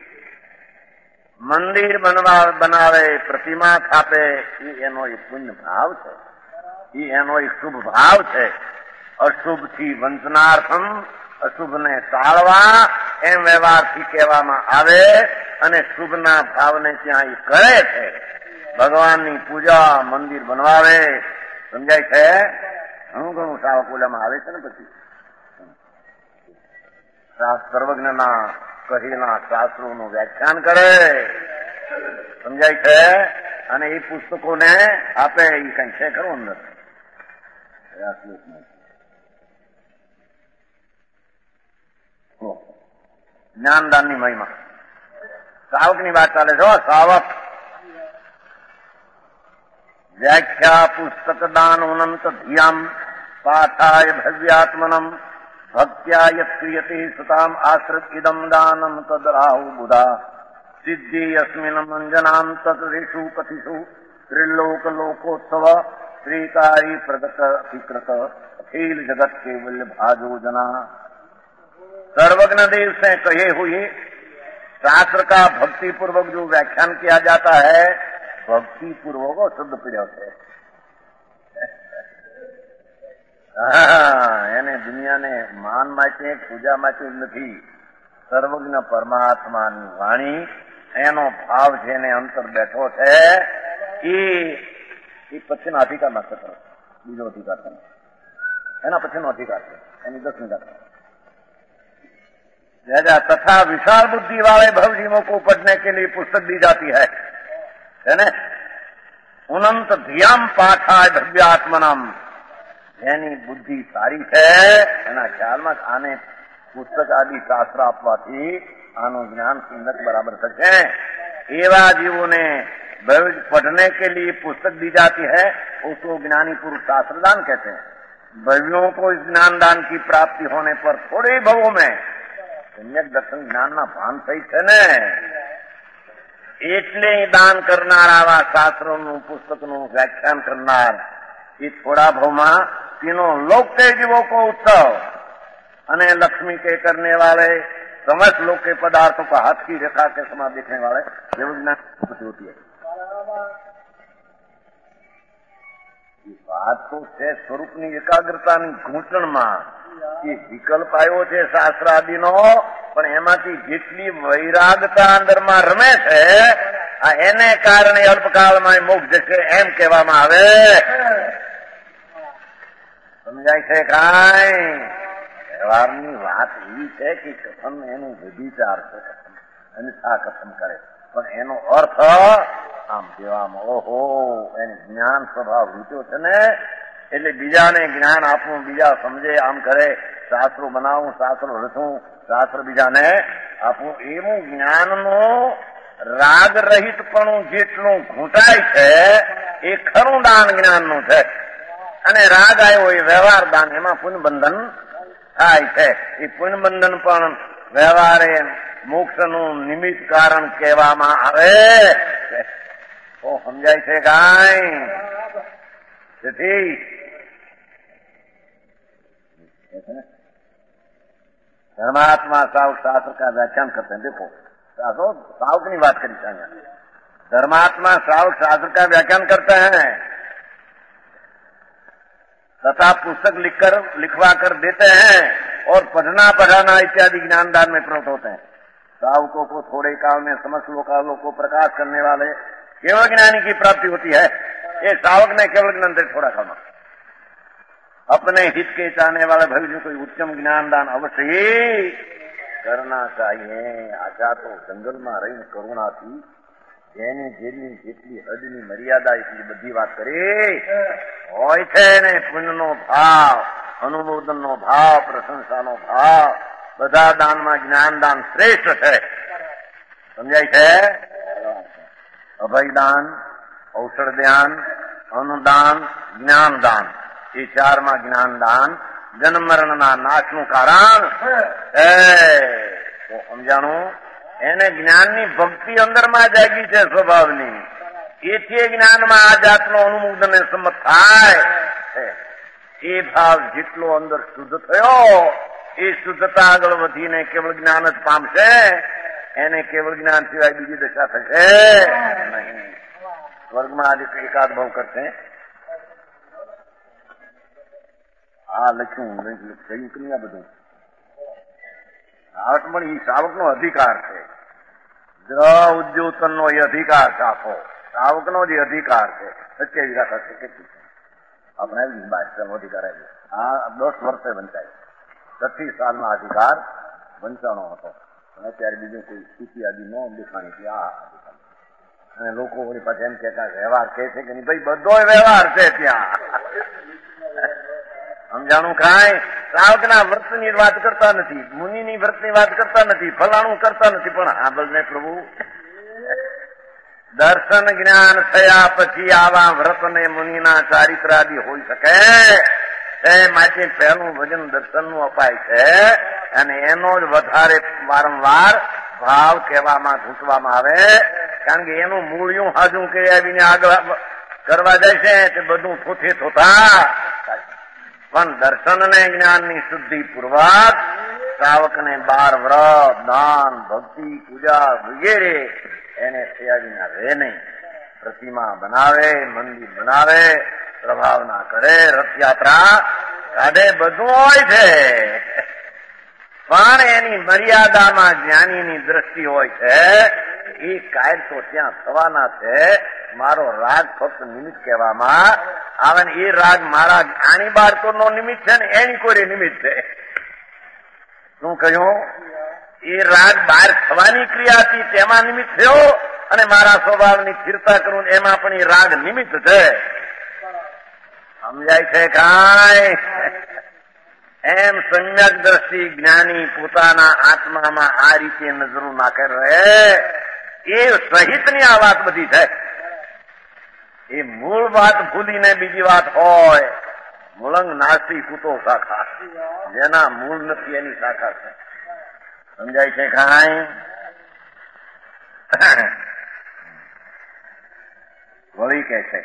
मंदिर बनवा बनावे, प्रतिमा स्थापे, ये एनो एक पुण्य भाव है, ये एनो एक शुभ भाव है। अशुभ थी वंचनार्थम अशुभ ने टाळवा एम व्यवहार थी कहेवामां आवे अने शुभना भावने त्यां ई करे छे। भगवाननी पूजा मंदिर बनवावे, समझाय छे? घणुं घणुं सावकोलामां आवे छे ने पछी सर्वज्ञना कहेला शास्त्रोनुं व्याख्यान करे, समझाय छे? अने ए पुस्तकोने आपे ई कई छे खरुं अंदर ज्ञानदाननी महिमा सावकनी बात चाले छे। सावक व्याख्या पुस्तक दान अनंत धियाम पाठाय भव्यात्मनम भक्त्या यत् क्रियते सताम आश्रित इदम दानम तदराहु बुधा सिद्धि अस्मिन् मंजनाम तत्रेषु कथिषु त्रिलोक लोकोत्सव श्रीकारी प्रगत विकृत अखिल जगत केवल भाजो जना। सर्वज्ञ देव से कहे हुए शास्त्र का भक्ति पूर्वक जो व्याख्यान किया जाता है, भक्ति पूर्वक शुद्ध प्रयोग है। એને દુનિયાને માન માટે પૂજા માટે નથી, સર્વજ્ઞ પરમાત્માની વાણી એનો ભાવ જેને અંતર બેઠો છે એ એ પછીનો અધિકાર નક્કી કરો, બીજો અધિકાર છે એના પછીનો અધિકાર છે, એની દસમી વાત। तथा विशाल बुद्धि वाले भवजीवों को पढ़ने के लिए पुस्तक दी जाती है, है ना। अनंत धियाम पाठाय भव्यात्मनम, એની બુદ્ધિ સારી છે એના ખ્યાલમાં આને પુસ્તક આદિ શાસ્ત્ર આપવાથી આનું જ્ઞાન સિંધક बराबर થશે। એવા જીવોને पढ़ने के लिए पुस्तक दी जाती है, उसको ज्ञानी पुरुष शास्त्रदान कहते हैं। भव्यों को इस ज्ञान दान की प्राप्ति होने पर थोड़े ही भवों में सम्यक दर्शन ज्ञान ना भान सही है ने, એટલે દાન કરનાર આવા શાસ્ત્રોનું પુસ્તકનું વ્યાખ્યાન કરનાર એ થોડા ભાવમાં तीनों लोक के जीवों को उत्सव अने लक्ष्मी के करने वाले समस्त लोक के पदार्थों को हाथ की रेखा के समान देखने वाले देवज्ञान होती है। बात तो है स्वरूपनी एकाग्रतानी घूंटणमां એ વિકલ્પ આવ્યો છે શાસ્ત્ર આદિનો, પણ એમાંથી જેટલી વૈરાગતા અંદરમાં રમે છે આ એને કારણે અલ્પકાળમાં મોક્ષ જશે એમ કહેવામાં આવે। સમજાય છે કાંઈ? વ્યવહારની વાત એવી છે કે કથન એનું વિધિચાર છે, અન્યથા કથન કરે, પણ એનો અર્થ આમ કહેવામાં ઓહો એને જ્ઞાન સ્વભાવ રૂચ્યો છે ને, એટલે બીજાને જ્ઞાન આપવું, બીજા સમજે આમ કરે, શાસ્ત્રો બનાવું, શાસ્ત્રો રચું, શાસ્ત્ર બીજાને આપવું, એવું જ્ઞાનનું રાગ રહિતપણું જેટલું ઘૂંટાય છે એ ખરું દાન જ્ઞાનનું છે। અને રાગ આવ્યો એ વ્યવહાર દાન, એમાં પુણ્ય બંધન થાય છે। એ પુણ્ય બંધન પણ વ્યવહારે મોક્ષનું નિમિત્ત કારણ કહેવામાં આવે તો સમજાય છે કાંઈ? તેથી धर्मात्मा सावक शास्त्र का व्याख्यान करते हैं। देखो सावक की बात करी चाहिए। धर्मात्मा सावक शास्त्र का व्याख्यान करते हैं तथा पुस्तक लिखकर लिखवा कर देते हैं और पढ़ना पढ़ाना इत्यादि ज्ञानदान में प्रवृत्त होते हैं। सावकों को थोड़े काल में समस्त लोकालों को प्रकाश करने वाले केवल ज्ञानी की प्राप्ति होती है। ये सावक ने केवल ज्ञान से थोड़ा खाना अपने हित के चाहने वाले भविष्य कोई उत्तम ज्ञानदान अवश्य ही करना चाहिए। आजा तो जंगल में रही करुणा थी જેની જેની જેટલી હદની મર્યાદા એટલી બધી વાત કરી હોય છે ને પુણ્યનો ભાવ, અનુમોદનનો ભાવ, પ્રશંસાનો ભાવ, બધા દાનમાં જ્ઞાનદાન શ્રેષ્ઠ છે. સમજાય છે? અભયદાન, ઔષધ દાન, અનુદાન, જ્ઞાનદાન એ ચારમાં જ્ઞાનદાન જન્મ મરણના નાશનું કારણ એ તો સમજાણું. એને જ્ઞાનની ભક્તિ અંદરમાં જાગી છે સ્વભાવની, એથી જ્ઞાનમાં આ જાતનો અનુમોદન સંમત થાય. એ ભાવ જેટલો અંદર શુદ્ધ થયો એ શુદ્ધતા આગળ વધીને કેવળ જ્ઞાન જ પામશે. એને કેવળ જ્ઞાન સિવાય બીજી દશા થશે નહીં. સ્વર્ગમાં આજે એકાદ ભાવ કરશે. આ લખ્યું કહ્યું કે નહીં? આ બધું સાવક પણ એ સાવકનો અધિકાર છે. ગ્રહ ઉદ્યોતનનો એ અધિકાર છે. આખો સાવકનો જે અધિકાર છે સત્યાવીસ રાખા છે કેટલું આપણે આવી બાદશાહનો અધિકાર આવી. આ દસ વર્ષે વંચાય. છત્રીસ સાલમાં અધિકાર વંચાણો હતો અને અત્યારે બીજું કોઈ સ્થિતિ આદિ ન દેખાણી હતી. આ અધિકાર અને લોકો વળી પાછા એમ કહેતા વ્યવહાર કહે છે કે નહીં ભાઈ બધો વ્યવહાર છે ત્યાં. સમજાણું કાંઈ? સાવકના વ્રતની વાત કરતા નથી, મુનિની વ્રતની વાત કરતા નથી, ફલાણું કરતા નથી. પણ આ બલને પ્રભુ દર્શન જ્ઞાન થયા પછી આવા વ્રત ને મુનિના ચારિત્ર આદિ હોઈ શકે એ માટે પહેલું વજન દર્શનનું અપાય છે અને એનો જ વધારે વારંવાર ભાવ કહેવામાં ઘૂંટવામાં આવે. કારણ કે એનું મૂળિયું હાજું કરી આવીને આગળ કરવા જાય છે તે બધું થોથે થોથા. પણ દર્શન ને જ્ઞાનની શુદ્ધિ પૂર્વક શ્રાવકને બાર વ્રત, દાન, ભક્તિ, પૂજા વગેરે એને થયા વિના રહે નહીં. પ્રતિમા બનાવે, મંદિર બનાવે, પ્રભાવના કરે, રથયાત્રા કાઢે, બધું હોય છે. પણ એની મર્યાદામાં જ્ઞાનીની દ્રષ્ટિ હોય છે. એ કાયર તો ત્યાં થવાના છે. મારો રાગ ફક્ત નિમિત્ત કહેવામાં આવે ને એ રાગ મારા આણી બાળકોનો નિમિત્ત છે ને એની કોઈ નિમિત્ત છે. શું કહ્યું? એ રાગ બહાર થવાની ક્રિયા હતી તેમાં નિમિત્ત થયો અને મારા સ્વભાવની સ્થિરતા કરું એમાં પણ એ રાગ નિમિત્ત છે. સમજાય છે કાંઈ? એમ સમ્યક દ્રષ્ટિ જ્ઞાની પોતાના આત્મામાં આ રીતે નજરો નાખે રહે એ સહિતની આ વાત બધી છે. એ મૂળ વાત ભૂલીને બીજી વાત હોય. મૂળંગ નાસ્તી કૂતો શાખા, જેના મૂળ નથી એની શાખા છે. સમજાય છે કાંઈ? વળી કે છે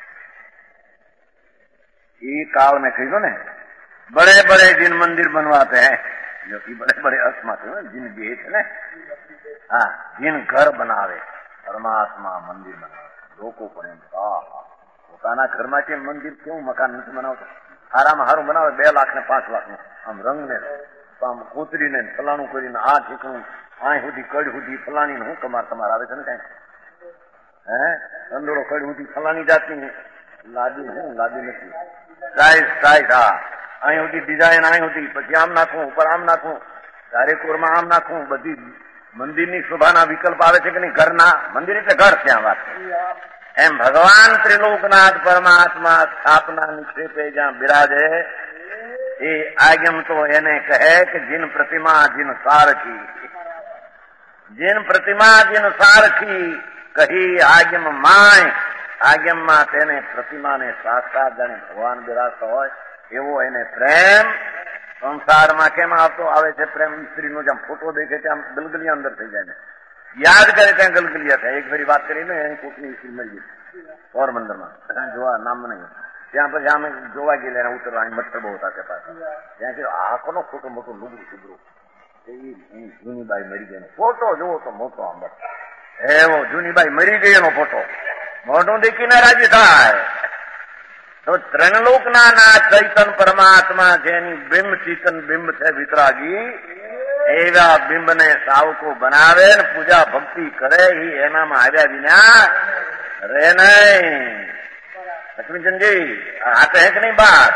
ये काल में कही ने बड़े बड़े जिन मंदिर बनवाते हैं, जो कि बड़े बड़े अस्मात जिन गेट ने हाँ जिन घर बनावे परमात्मा मंदिर बनावे लोको पण પોતાના ઘરમાં કેમ મંદિર કેવું મકાન નથી બનાવતા? હારામાં હારું બનાવે બે લાખ ને પાંચ લાખ નું આમ રંગ ને આમ કોતરીને ફલાણું કરીને આ ઠીકણું આય સુધી કડ સુધી ફલાણી હું કમાર તમારે આવે છે ને કઈ હે અંદોડો કડ સુધી ફલાણી જાતની લાદી હું લાદી નથી સાઈઝ સાઈઝ હા અહીં સુધી ડિઝાઇન અહીં સુધી પછી આમ નાખું ઉપર આમ નાખું ધારેકોરમાં આમ નાખું બધી મંદિરની શોભાના વિકલ્પ આવે છે કે નહીં? ઘરના મંદિર એટલે ઘર ત્યાં વાત એમ ભગવાન ત્રિલોકનાથ પરમાત્મા સ્થાપના નિક્ષેપે જ્યાં બિરાજે એ આગમ તો એને કહે કે જીન પ્રતિમા જીન સારખી જીન પ્રતિમા જીન સારખી કહી આગમ માય આગમમાં તેને પ્રતિમાને સાક્ષાત જાણે ભગવાન બિરાજતા હોય એવો એને પ્રેમ સંસારમાં કેમ આવતો આવે છે પ્રેમ? સ્ત્રીનો જેમ ફોટો દેખે ત્યાં ગલગલિયા અંદર થઈ જાય ને, યાદ કરે ત્યાં ગલગલિયા થાય. એક ફરી વાત કરીને એની કોકની સ્ત્રી મળી ગઈ પોરબંદરમાં, જોવા નામ નહીં. ત્યાં પછી અમે જોવા ગયેલા ઉતરવા મચ્છર બહુ હતા તે પાસે. ત્યાં કે આ કોનો ફોટો મોટો લુગડું સુગડું એની જૂનીબાઈ મરી ગઈ. ફોટો જોવો તો મોટો આંબર એવો જૂનીબાઈ મરી ગઈ એનો ફોટો મોઢું દેખીને રાજી થાય. તો ત્રણલોકના ના ચૈતન પરમાત્મા જેની બિંબ ચિતન બિંબ છે વિતરાગી, એવા બિંબને સાવકો બનાવે ને પૂજા ભક્તિ કરે, એનામાં આવ્યા વિના રે નહીં. લક્ષ્મીચંદજી આતે હે કે નહીં બાત?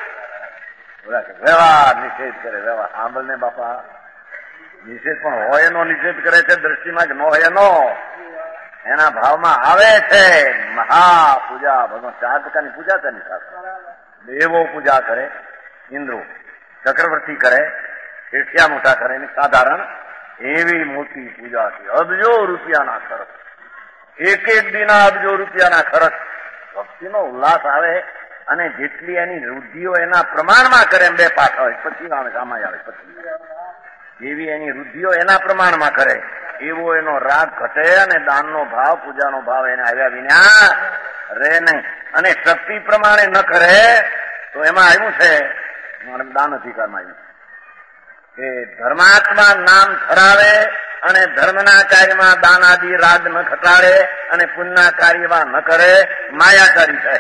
વ્યવહાર નિષેધ કરે. વ્યવહાર સાંભળ ને બાપા, નિષેધ પણ હોય એનો નિષેધ કરે છે દ્રષ્ટિમાં, કે ન હોય એનો એના ભાવમાં આવે છે. મહાપૂજા ભગવાન ચાર પ્રકારની પૂજા છે. દેવો પૂજા કરે, ઇન્દ્રો ચક્રવર્તી કરે, શેઠિયા મોટા કરે ને સાધારણ એવી મોટી પૂજા છે. અબજો રૂપિયાના ખર્ચ, એક એક દિના અબજો રૂપિયાના ખર્ચ. ભક્તિનો ઉલ્લાસ આવે અને જેટલી એની વૃદ્ધિઓ એના પ્રમાણમાં કરે એમ બે પાઠ હોય પછી આવે સામાય આવે પછી જેવી એની વૃદ્ધિઓ એના પ્રમાણમાં કરે એવો એનો રાગ ઘટે અને દાનનો ભાવ પૂજાનો ભાવ એને આવ્યા વિના રે નહીં. અને શક્તિ પ્રમાણે ન કરે તો એમાં આવ્યું છે દાન અધિકારમાં આવ્યું કે ધર્માત્મા નામ ધરાવે અને ધર્મના કાર્યમાં દાન આદિ રાગ ન ઘટાડે અને પુણ્યના કાર્યમાં ન કરે, માયાચારી છે.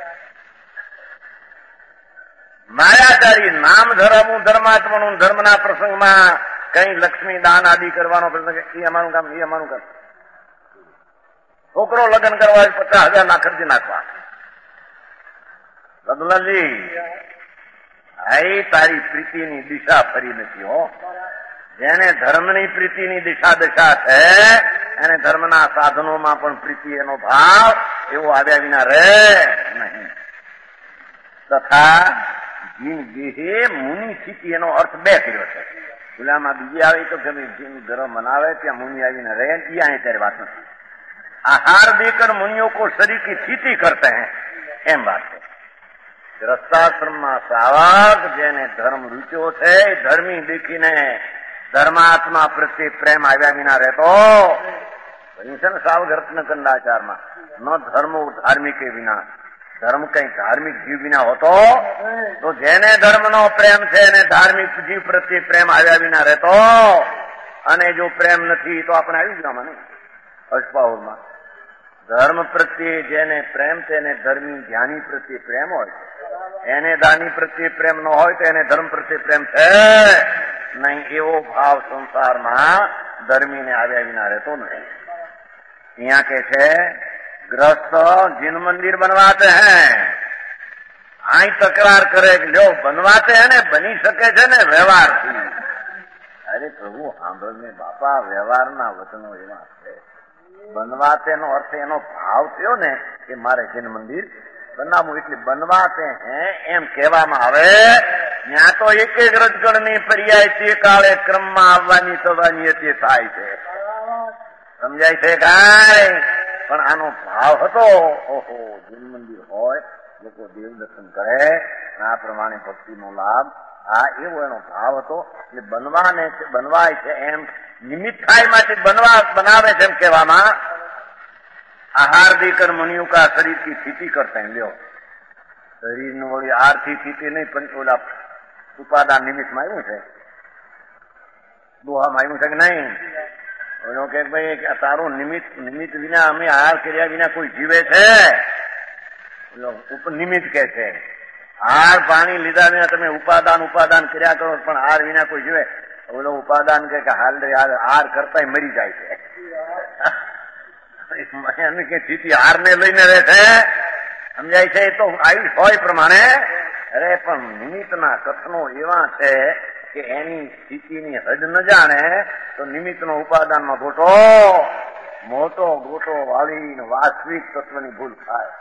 માયાચારી નામ ધરાવવું ધર્માત્માનું, ધર્મના પ્રસંગમાં કઈ લક્ષ્મી દાન આદિ કરવાનો પ્રસંગ, એ અમારું કામ, એ અમારું કામ. છોકરો લગ્ન કરવા પચાસ હજાર ના ખર્ચી નાખવા. રદુલાલજી આ તારી પ્રીતિની દિશા ફરી નથી હો. જેને ધર્મની પ્રીતિની દિશા દશા છે એને ધર્મના સાધનોમાં પણ પ્રીતિ એનો ભાવ એવો આવ્યા વિના રહે નહીં. તથા જીન ગેહે મુનિ સ્થિતિ એનો અર્થ બે કર્યો છે. ખુલ્લામાં બીજી આવી તો કે જીન ધર્મ મનાવે ત્યાં મુનિ આવીને રહે, એ અહીં ત્યારે વાત નથી. आहार देकर मुनियों को शरीर की स्थिति करते हैं एम बात है. ગ્રસ્તાશ્રમમાં સાવક જેને ધર્મ રૂચ્યો છે ધર્મી દેખીને ધર્માત્મા પ્રત્યે પ્રેમ આવ્યા વિના રહેતો છે ને સાવક રત્નકંડાચારમાં ન ધર્મ ધાર્મિક વિના, ધર્મ કઈ ધાર્મિક જીવ વિના હોતો તો જેને ધર્મનો પ્રેમ છે એને ધાર્મિક જીવ પ્રત્યે પ્રેમ આવ્યા વિના રહેતો. અને જો પ્રેમ નથી તો આપણે આવી જવામાં નહીં અષ્પાઉરમાં. ધર્મ પ્રત્યે જેને પ્રેમ છે એને ધર્મી જ્ઞાની પ્રત્યે પ્રેમ હોય, એને દાની પ્રત્યે પ્રેમ ન હોય તો એને ધર્મ પ્રત્યે પ્રેમ છે નહીં. એવો ભાવ સંસારમાં ધર્મીને આવ્યા વિના રહેતો નથી. અહીંયા કે છે ગ્રસ્ત जिन मंदिर बनवाते हैं आई तकरार करे कि लो बनवाते हैं ने बनी શકે છે ને વ્યવહારથી. અરે પ્રભુ સાંભળને બાપા, વ્યવહારના વચનો એવા છે. બનવાતે નો અર્થ એનો ભાવ થયો ને કે મારે જીન મંદિર બનાવવું, એટલે બનવાતે હે એમ કહેવામાં આવે. ત્યાં તો એક એક રજગણની પર્યાય તે કાળે ક્રમમાં આવવાની થવાની તે થાય છે. સમજાય છે કાંઈ? પણ આનો ભાવ હતો ઓહો જીન મંદિર હોય, લોકો દેવ દર્શન કરે, આ પ્રમાણે ભક્તિનો લાભ, આ એવો એનો ભાવ હતો. એટલે બનવાને બનવાય છે એમ નિમિત્ત થાય માંથી બનવા બનાવે છે એમ કહેવામાં. આહાર દેकर मुनियों का शरीर की स्थिति करते हैं. લ્યો શરીરનું વળી આર્થિક સ્થિતિ નહીં પણ ઓલા ઉપાદાન નિમિત્તમાં આવ્યું છે, દોહામાં આવ્યું છે કે નહીં? એનો કે ભાઈ તારું નિમિત્ત નિમિત્ત વિના અમે આહાર કર્યા વિના કોઈ જીવે છે? નિમિત્ત કે છે હાર પાણી લીધા વિના તમે ઉપાદાન ઉપાદાન કર્યા કરો પણ હાર વિના કોઈ જીવે? ઓલો ઉપાદાન કે હાલ હાર કરતા મરી જાય છે. એની કે સ્થિતિ હાર ને લઈને રહે છે. સમજાય છે? એ તો આયુષ હોય પ્રમાણે. અરે પણ નિમિત્તના કથનો એવા છે કે એની સ્થિતિની હદ ન જાણે તો નિમિત્તનો ઉપાદાનમાં ગોટો મોટો ગોટો વાળીને વાસ્તવિક તત્વની ભૂલ થાય.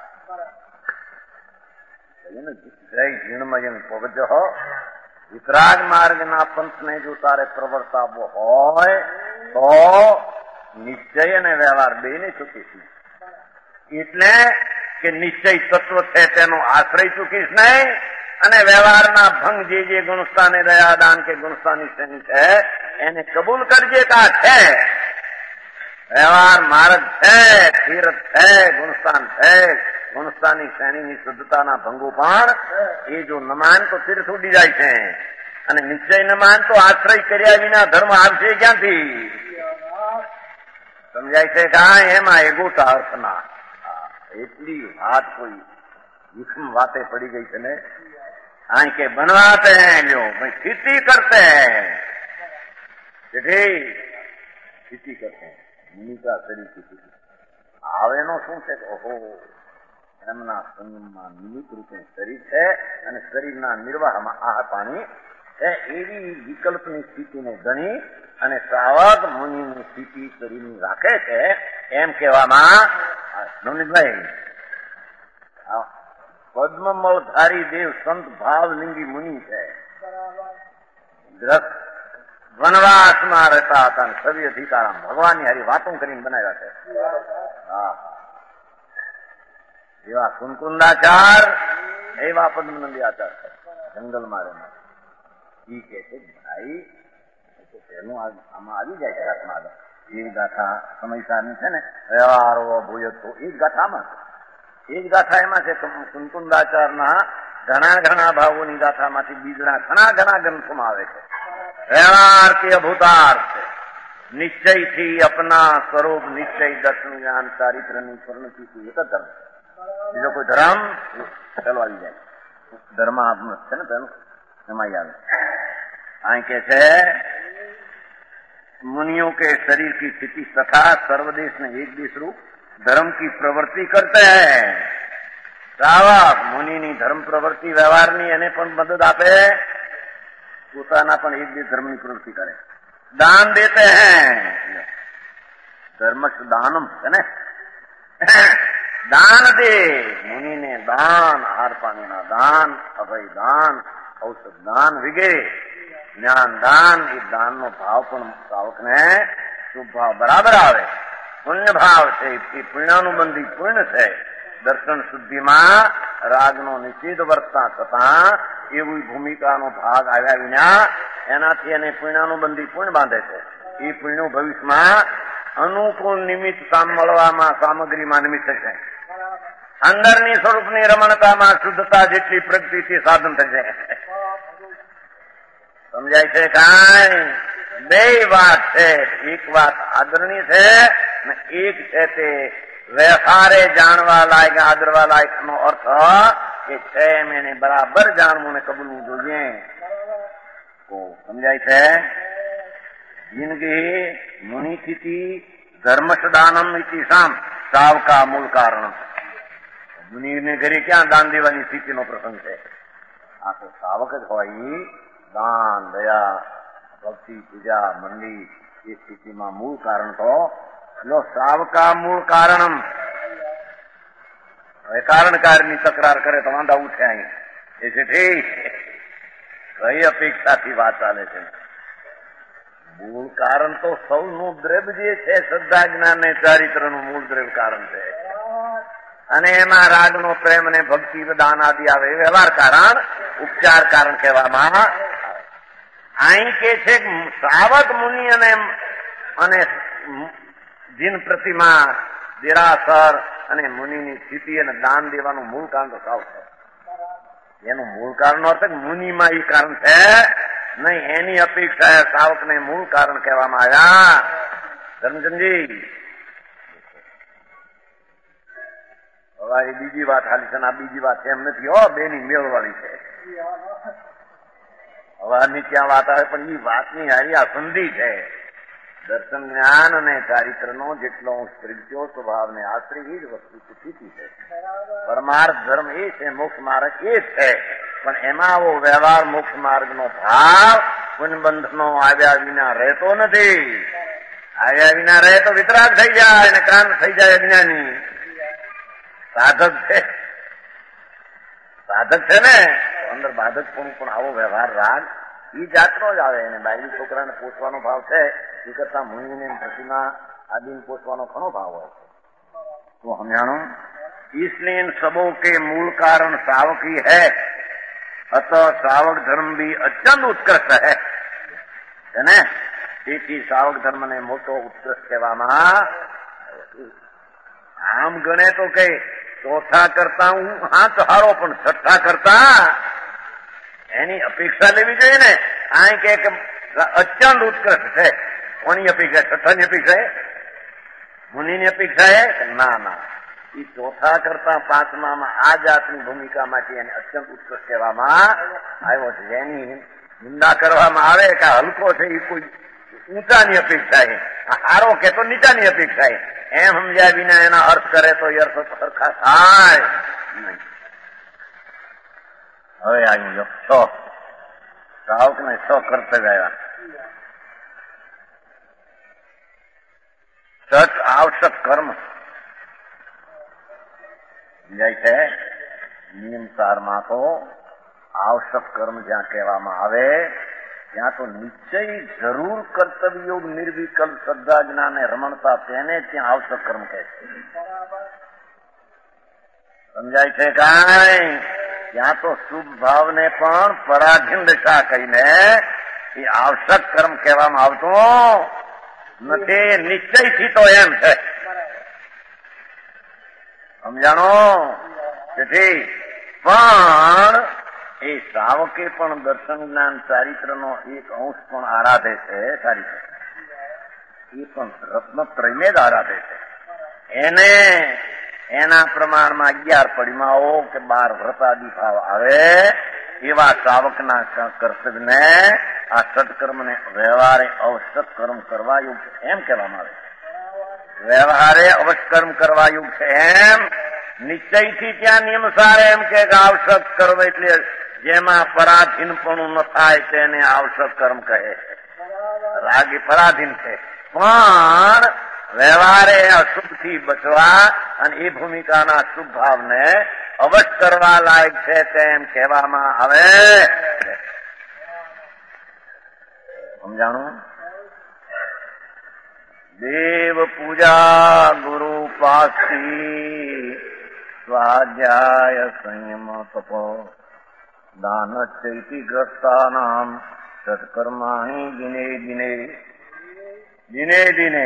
જય જીણમય પવજો વિતરાગ માર્ગના પંથને જો તારે પ્રવર્તાવો હોય તો નિશ્ચય અને વ્યવહાર બે ને ચૂકીશ. એટલે કે નિશ્ચય તત્વ છે તેનો આશ્રય ચૂકીશ નહીં અને વ્યવહારના ભંગ જે જે ગુણસ્થાને રહ્યા દાન કે ગુણસ્થાની શ્રેણી છે એને કબૂલ કરજે કા છે. વ્યવહાર માર્ગ છે, તીર્થ છે, ગુણસ્થાન છે. ગુણસ્થાની શ્રેણીની શુદ્ધતાના ભંગો પણ એ જો ન માન તો તીર્થ ઉડી જાય છે, અને નિશ્ચય ન માન તો આશ્રય કર્યા વિના ધર્મ આવશે ક્યાંથી? સમજાય છે કા? એમાં એગોટા અર્થના એટલી વાત કોઈ વિષમ વાતે પડી ગઈ છે ને. અહીં કે बनवाते हैं लो भाई खेती करते हैं, खेती करते हैं मुनिका शरीर की खेती. આવેનો શું છે? ઓહો, એમના સંયમમાં નિમિત્ત રૂપે શરીર છે અને શરીરના નિર્વાહમાં આહાર પાણી છે. એવી વિકલ્પની સ્થિતિને ગણી અને શ્રાવક મુનિની સ્થિતિ શરીરની રાખે છે એમ કહેવામાં. નવનીતભાઈ, પદ્મમળધારી દેવ સંત ભાવલિંગી મુનિ છે. વનવાસમાં રહેતા હતા અને સવી અધિકારામ ભગવાનની હારી વાતો કરીને બનાવ્યા છે. હા, એવા કુંકુંદાચાર એવા પદ્મનંદી આચાર છે. જંગલમાં રહેનાર ઈ કે છે ભાઈ એનું આમાં આવી જાય છે ગાથામાં. એ ગાથા સમયસારની છે ને, વ્યવહાર ભૂય તો એ જ ગાથામાં એ જ ગાથા એમાં છે. કુંકુંદાચારના ઘણા ઘણા ભાવોની ગાથામાંથી બીજના ઘણા ઘણા ગ્રંથોમાં આવે છે. વ્યવહાર કે અભૂતાર્થ છે. નિશ્ચયથી અપના સ્વરૂપ નિશ્ચય દર્શન જ્ઞાન ચારિત્રની પરિણતિ એક જ ધર્મ. બીજો કોઈ ધર્મ પેલો આવી જાય. ધર્મ આપનું છે ને પેલું એમાં આવે. અહીં કે છે मुनियों के शरीर की स्थिति तथा सर्वदेश में एक देश रूप धर्म की प्रवृत्ति करते हैं. શ્રાવક મુનિની ધર્મ પ્રવૃત્તિ વ્યવહારની એને પણ મદદ આપે, પોતાના પણ એક દેશ ધર્મની પ્રવૃત્તિ કરે. દાન દેતે हैं, ધર્મસ્થ દાનમ છે ને, દાન દે. મુનિને દાન, આહાર પાણીના દાન, અભય દાન, ઔષધ દાન વગેરે જ્ઞાન દાન, એ દાનનો ભાવ પણ શ્રાવકને શુભ ભાવ બરાબર આવે. પુણ્ય ભાવ છે એ પુણ્યાનુબંધી પુણ્ય છે. દર્શન શુદ્ધિમાં રાગનો નિષેધ વર્તતા છતાં એવી ભૂમિકાનો ભાગ આવ્યા વિના એનાથી એને પુણ્યાનુબંધી પુણ્ય બાંધે છે. એ પુણ્યો ભવિષ્યમાં અનુકૂળ નિમિત્ત કામ મળવામાં સામગ્રીમાં નિમિત્ત છે. અંદરની સ્વરૂપની રમણતામાં શુદ્ધતા જેટલી પ્રગતિથી સાધન થશે. સમજાય છે કાંઈ? બે વાત છે. એક વાત આદરણીય છે ને એક છે તે વ્યવહારે જાણવા લાયક આદરવા લાયક નો અર્થ એ છે એમ એને બરાબર જાણવું ને કબૂલવું જોઈએ. તો સમજાય છે? જિંદગી મુનિ સ્થિતિ ધર્મસદાનમ ઇતિ સામ સાવકા મૂળ કારણ. મુનિને ઘરે ક્યાં દાન દેવાની સ્થિતિનો પ્રસંગ છે? આ તો સાવક જ હોય. દાન, દયા, ભક્તિ, પૂજા, મંડી એ સ્થિતિમાં મૂળ કારણ તો લો સાવકા મૂળ કારણમ. હવે કારણકારની તકરાર કરે તો વાંધા ઉઠે. અહીં એ છે ઠીક, કઈ અપેક્ષાથી વાત ચાલે છે? મૂળ કારણ તો સૌનું દ્રવ્ય જે છે શ્રદ્ધા જ્ઞાન ને ચારિત્રનું મૂળ દ્રવ્ય કારણ છે. અને એમાં રાગનો પ્રેમ ને ભક્તિ દાન આદિ આવે એ વ્યવહાર કારણ, ઉપચાર કારણ કહેવામાં. અહીં કે છે શ્રાવક મુનિ અને અને જીન પ્રતિમા દેરાસર અને મુનિની સ્થિતિ અને દાન દેવાનું મૂળ કારણ તો સાવ છે. એનું મૂળ કારણ અર્થ મુનિમાં એ કારણ છે નહીં, એની અપેક્ષા શ્રાવકને મૂળ કારણ કહેવામાં આવ્યા. ધર્મચંદજી હવે એ બીજી વાત હાલી છે ને આ બીજી વાત એમ નથી હો, બેની મેળવાળી છે. હવે આની ત્યાં વાત આવે પણ એ વાતની હારી આ સંધિ છે. દર્શન જ્ઞાન અને ચારિત્રનો જેટલો સ્ત્રીત્યો સ્વભાવને આશ્રય એ જ વસ્તુ સ્થિતિ છે. પરમાર્થ ધર્મ એ છે, મોક્ષ માર્ગ એ છે, પણ એમાં આવો વ્યવહાર મોક્ષ માર્ગનો ભાવ પુનબંધનો આવ્યા વિના રહેતો નથી. આવ્યા વિના રહે તો વિતરાગ થઈ જાય અને કાન થઈ જાય અજ્ઞાની. સાધક છે, સાધક છે ને અંદર બાધક પણ પણ આવો વ્યવહાર રાગ એ જાતનો જ આવે. અને બાયલી છોકરાને પોષવાનો ભાવ છે એ કરતા મુનિને પ્રતિમા આદિને પોષવાનો ઘણો ભાવ હોય છે. તો સમજાણું? इसलिए इन सबों के मूल कारण सावक ही है. અત શ્રાવક ધર્મ બી અત્યંત ઉત્કૃષ્ટ હે ને તેથી શ્રાવક ધર્મને મોટો ઉત્કૃષ્ટ કહેવામાં આમ ગણે તો કઈ ચોથા કરતા હું હાથ હારો પણ છઠ્ઠા કરતા એની અપેક્ષા લેવી જોઈએ ને આ કે અત્યંત ઉત્કૃષ્ટ છે કોની અપેક્ષા છઠ્ઠાની અપેક્ષા એ મુનિની અપેક્ષા એ ના ના એ ચોથા કરતા પાંચમામાં આ જાતની ભૂમિકામાંથી એને અત્યંત ઉત્કૃષ્ટ કહેવામાં આવ્યો છે જેની નિંદા કરવામાં આવે કે હલકો છે એ કોઈ ઊંચાની અપેક્ષા છે હારો કે તો નીચાની અપેક્ષા છે એમ સમજ્યા વિના એના અર્થ કરે તો એ અર્થ સરખા થાય નહીં. હવે આવી જો છ શ્રાવક ને છ કર્તવ્ય આવ્યા. સત આવશ્યક કર્મ જાય છે નિયમસારમાં તો આવશ્યક કર્મ જ્યાં કહેવામાં આવે ત્યાં તો નિશ્ચય જરૂર કર્તવ્યો નિર્વિકલ્પ શ્રદ્ધા જ્ઞાન ને રમણતા તેને ત્યાં આવશ્યક કર્મ કહે છે. સમજાય છે કાંઈ ત્યાં તો શુભ ભાવને પણ પરાધીન દશા કહીને એ આવશ્યક કર્મ કહેવામાં આવતો નથી નિશ્ચયથી તો એમ છે સમજાણો. તેથી પણ એ શ્રાવકે પણ દર્શન જ્ઞાન ચારિત્રનો એક અંશ પણ આરાધે છે. ચારિત્ર એ પણ રત્નત્રયને જ આરાધે છે. એને એના પ્રમાણમાં અગિયાર પડીમાઓ કે બાર વ્રતાદિ ભાવ આવે એવા શ્રાવકના કર્તવ્યને આ સત્કર્મને વ્યવહારે અવશ્ય કર્મ કરવા યોગ છે એમ કહેવામાં આવે. વ્યવહારે અવશ્ય કર્મ કરવા યોગ છે એમ નિશ્ચયથી ત્યાં નિયમસાર એમ કે આવશ્યક કર્મ એટલે જેમાં પરાધીનપણું ન થાય તેને આવશ્યક કર્મ કહે. રાગ એ પરાધીન છે પણ વ્યવહારે અશુભથી બચવા અને એ ભૂમિકાના શુભ ભાવને અવશ્ય કરવા લાયક છે તેમ કહેવામાં આવે. સમજાણું. દેવ પૂજા ગુરુ પાસી સ્વાધ્યાય સંયમ તપો દાન ચૈતી ગ્રસ્તાનામ સત્કર્માણી દિને દિને દિને દિને.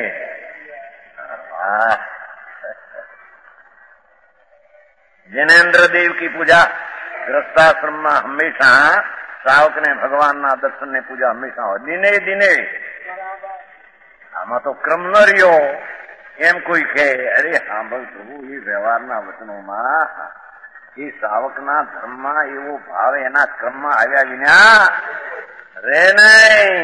जिनेन्द्र देव की पूजा ग्रस्ताश्रम में हमेशा श्रावक ने भगवान ना दर्शन ने पूजा हमेशा हो दिने दिने. आमा तो क्रम न रियो एम कोई कहे अरे हाँ भाई प्रभु ये व्यवहार ना वचनों में ये श्रावक ना धर्म में एवो भाव एना क्रम में आव्या विना रे नहीं.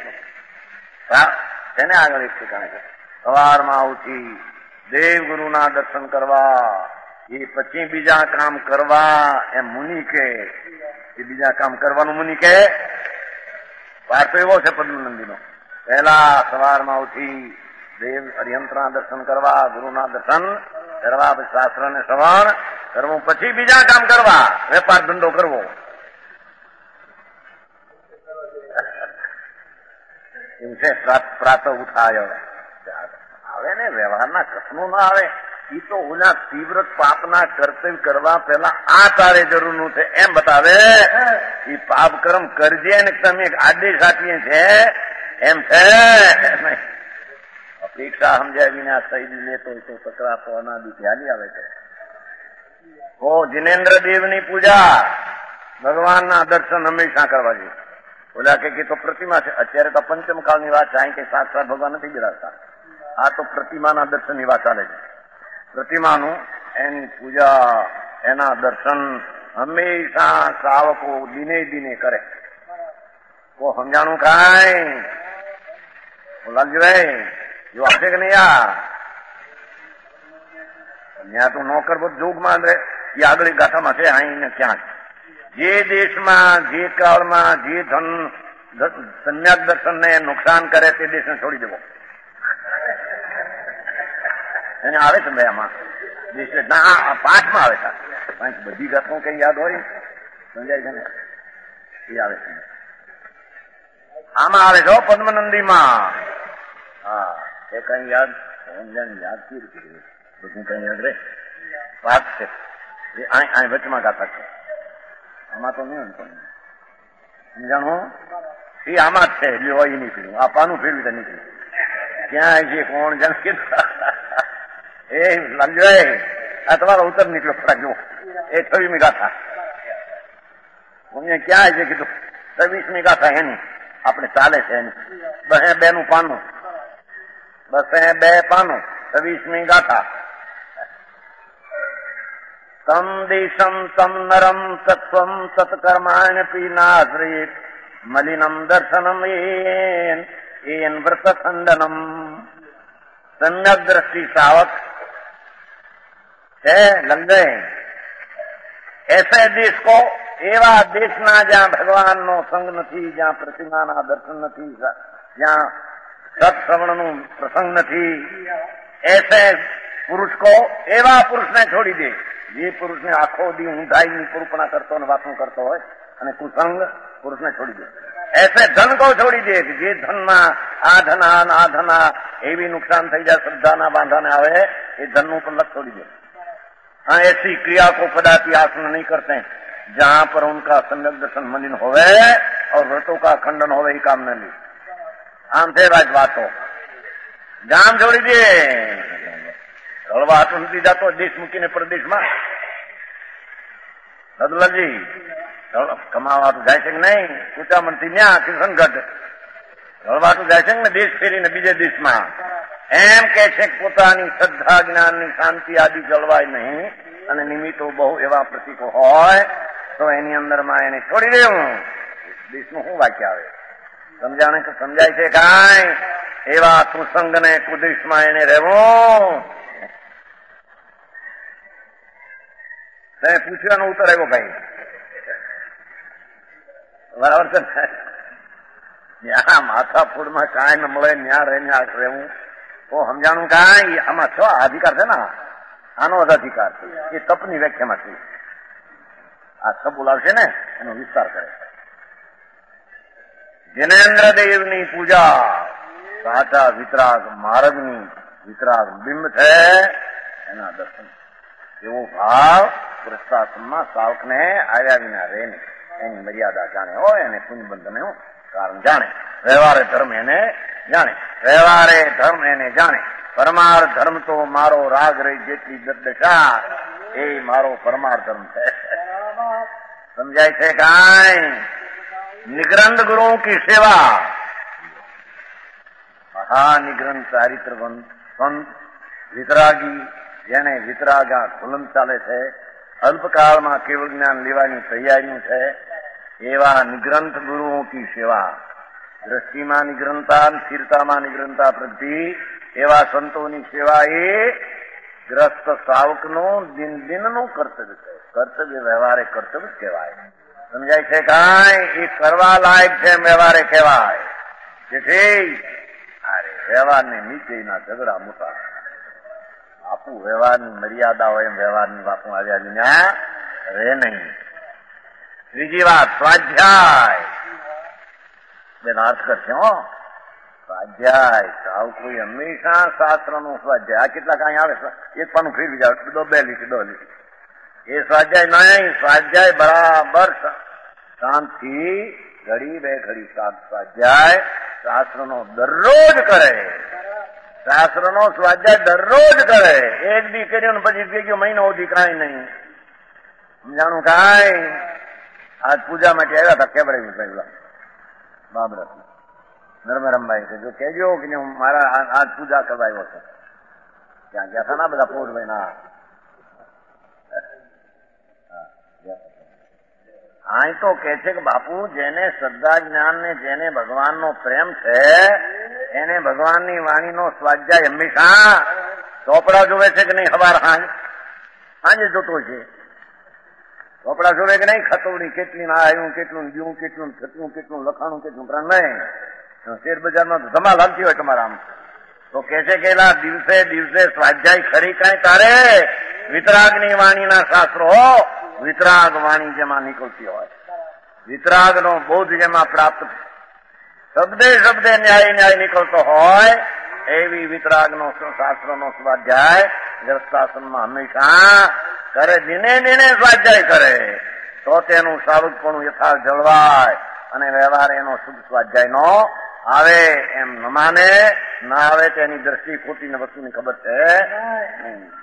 તેને આગળ એક ઠેકાણે છે સવારમાં ઉઠી દેવ ગુરુના દર્શન કરવા એ પછી બીજા કામ કરવા એમ મુનિ કે એ બીજા કામ કરવાનું મુનિ કે પાઠ એવો છે પદ્મનંદીનો. પહેલા સવારમાં ઉઠી દેવ અરિયંતના દર્શન કરવા ગુરુના દર્શન કરવા પછી શાસ્ત્ર ને શ્રવણ કરવું પછી બીજા કામ કરવા વેપાર ધંધો કરવો. એમ છે પ્રાત ઉઠાયો આવે ને વ્યવહારના કસનું ના આવે એ તો ઓલા તીવ્ર પાપના કર્તવ્ય કરવા પેલા આ તારે જરૂરનું છે એમ બતાવે. એ પાપ કર્મ કરજે ને તમે આદેશ આપીએ છે એમ છે. અપેક્ષા સમજ્યા વિના સહી લેતો તો તકરા તો અનાદિ ધ્યાની આવે છે. ઓ જિનેન્દ્ર દેવની પૂજા ભગવાનના દર્શન હંમેશા કરવા જોઈએ. ઓલા કે તો પ્રતિમા છે અત્યારે તો પંચમ કાળની વાત છે. અહીં કઈ સાક્ષાત ભગવાન નથી બિરાજતા. આ તો પ્રતિમાના દર્શનની વાત ચાલે છે. પ્રતિમાનું એની પૂજા એના દર્શન હંમેશા શ્રાવકો દિને દિને કરે. કો સમજાણું કાંઈ લાલજીભાઈ જો આપશે કે નહીં યાર ત્યાં તો નોકર બધું જોગમાં રહે એ આગળ ગાથામાં છે અહીં ક્યાં જે દેશમાં જે કાળમાં જે ધન સમ્યક દર્શનને નુકસાન કરે તે દેશને છોડી દેવો એને આવે છે ભાઈ આમાં દેશ ના પાઠમાં આવે છે. કારણ કે બધી ઘટનું કઈ યાદ હોય સમજાય છે ને એ આવે છે આમાં આવે છે પદ્મનંદીમાં. હા એ કઈ યાદ યાદ કેવી રીતે બધું કઈ યાદ રે વાત છે એ અહીં વચમાં ગાતા છે. આમાં તો નહીં સમજાણું એ આમાં જ છે લ્યો એ નીકળ્યું આ પાનું ફેરવી તો નીકળ્યું ક્યાં છે કોણ જણ કીધું એ લાગજો આ તમારો ઉત્તર નીકળ્યો ખરા જો એ છવ્વીસમી ગાથા ક્યાં છે કીધું છવ્વીસમી ગાથા એની આપણે ચાલે છે એની બસે બે નું પાનું બસે બે પાનું છવ્વીસમી ગાથા તમ દેશમ તમ નરમ તત્વમ તત્કર્માણપી નાશ્રિત મલિનમ દર્શનમ એન એન વ્રત ખંડનમ સમ્યક દ્રષ્ટિ સાવક है लग गए ऐसे देश को एवा देशना जहाँ भगवान नो संग नहीं जहाँ प्रतिमा ना दर्शन नहीं जहाँ सत्श्रवण नु प्रसंग नहीं ऐसे पुरुष को एवा पुरुष ने छोड़ी दे ये पुरुष ने आखो दी ऊंधाई ની પુરુપણા કરતો ને વાતો કરતો હોય અને કુસંગ પુરુષ ને છોડી દે ऐसे धन को छोड़ी दे જે ધનમાં આ ધના આ ધના એવી નુકસાન થઈ જાય શ્રદ્ધા ના બાંધાને આવે એ ધન નું પણ લક્ષ છોડી દે हाँ ऐसी क्रिया को कदापि आसन नहीं करते जहां पर उनका सम्यक दर्शन मलिन होवे और व्रतों का खंडन होवे ही काम न ली आम थे राज बातो गाम छोड़ी दे हलवा हाथ નથી જાતો દેશ મૂકીને પ્રદેશમાં રદલજી કમાવા તો જાય છે કે નહીં કુચામણથી ન્યા કિશનગઢ હળવાટું જાય છે ને દેશ ફેરીને બીજે દેશમાં એમ કે છે પોતાની શ્રદ્ધા જ્ઞાનની શાંતિ આદિ જળવાય નહીં અને નિમિત્તો બહુ એવા પ્રતીકો હોય તો એની અંદરમાં એને છોડી દેવું દેશનું શું વાક્ય આવે સમજાણે કે સમજાય છે કાંઈ એવા કુસંગ ને કુદેશમાં એને રહેવું પૂછવાનો ઉત્તર આવ્યો ભાઈ બરાબર છે ત્યાં માથાફૂડમાં કાંઈ ન મળે ત્યાં રહીને રહેવું તો સમજાણું કાંઈ આમાં છો અધિકાર છે ને આનો જ અધિકાર છે એ તપની વ્યાખ્યામાં છે આ સબ બોલાવશે ને એનો વિસ્તાર કરે જિનેન્દ્ર દેવની પૂજા સાચા વિતરાગ માર્ગની વિતરાગ બિંબ છે એના દર્શન એવો ભાવ પુરુષાસનમાં સાવકને આવ્યા વિના રહે નહીં એની મર્યાદા જાણે હોય એને પુણ્યબંધને કારણ જાણે વ્યવહારે ધર્મ એને જાણે વ્યવહારે ધર્મ એને જાણે પરમાર ધર્મ તો મારો રાગ રહી જેટલી દશા એ મારો પરમાર ધર્મ છે સમજાય છે કાંઈ નિગ્રંથ ગુરુ કી સેવા મહાનિગ્રંથ ચારિત્રવંત સંત વિતરાગી જેને વિતરાગા ખુલમ ચાલે છે અલ્પકાળમાં કેવળ જ્ઞાન લેવાની તૈયારી છે એવા નિગ્રંથ ગુરુઓ કી સેવા દ્રષ્ટિમાં નિગ્રંથતા સ્થિરતામાં નિગ્રંથતા પ્રતિ એવા સંતોની સેવા એ ગ્રસ્ત સાવકનું દિન દિનનું કર્તવ્ય છે કર્તવ્ય વ્યવહારે કર્તવ્ય કહેવાય સમજાય છે કાંઈ એ કરવા લાયક છે વ્યવહારે કહેવાય જેથી અરે વ્યવહારને નીચેના ઝઘડા મોટા બાપુ વ્યવહારની મર્યાદા હોય એમ વ્યવહારની બાપુ આવ્યા વિના રહે નહીં ત્રીજી વાત સ્વાધ્યાય બેન અર્થ કરશે હો સ્વાધ્યાય સાવ કોઈ હંમેશા શાસ્ત્રનો સ્વાધ્યાય આ કેટલા કાંઈ આવે એક પાનું ફેરવી જાવ દો બે લીટી દો લીટી એ સ્વાધ્યાય નહીં સ્વાધ્યાય બરાબર શાંતથી ઘડી બે ઘડી સાત સ્વાધ્યાય શાસ્ત્રનો દરરોજ કરે શાસ્ત્રનો સ્વાધ્યાય દરરોજ કરે એક દી કર્યો ને પછી થઈ ગયો મહિનો સુધી કાંઈ નહીં સમજાણું કાંઈ આજ પૂજા માટે આવ્યા હતા કેવડાવ્યું પહેલા બાબરત નર્મરમભાઈ કે જો કહેજો કે હું મારા આજ પૂજા કરવા આવ્યો છું ત્યાં ગયા હતા ના બધા પોરભાઈ ના અહીં તો કે છે કે બાપુ જેને શ્રદ્ધા જ્ઞાન ને જેને ભગવાનનો પ્રેમ છે એને ભગવાનની વાણીનો સ્વાધ્યાય હંમેશા ચોપડા જોવે છે કે નહીં હવાર હાંજ હાંજે જોતો છે ચોપડા જોવે કે નહીં ખતોડી કેટલી ના આવ્યું કેટલું દીવું કેટલું થતું કેટલું લખાણું કેટલું પ્રાણ નહીં શેર બજારમાં ધમાલ હાલતી હોય તમારા આમ તો કે છે કે એલા દિવસે દિવસે સ્વાધ્યાય ખરી કાંઈ તારે વિતરાગની વાણીના શાસ્ત્રો વિતરાગ વાણી જેમાં નીકળતી હોય વિતરાગનો બોધ જેમાં પ્રાપ્ત શબ્દે શબ્દે ન્યાય ન્યાય નીકળતો હોય એવી વિતરાગનો શાસ્ત્રનો સ્વાધ્યાય ગ્રસ્તાશ્રમમાં હંમેશા કરે દિને દિને સ્વાધ્યાય કરે તો તેનું સારું યથાર્થ જળવાય અને વ્યવહાર એનો શુદ્ધ સ્વાધ્યાય નો આવે. એમ ન માને ના આવે તેની દ્રષ્ટિ ખોટી ને વસ્તુની ખબર છે નહીં.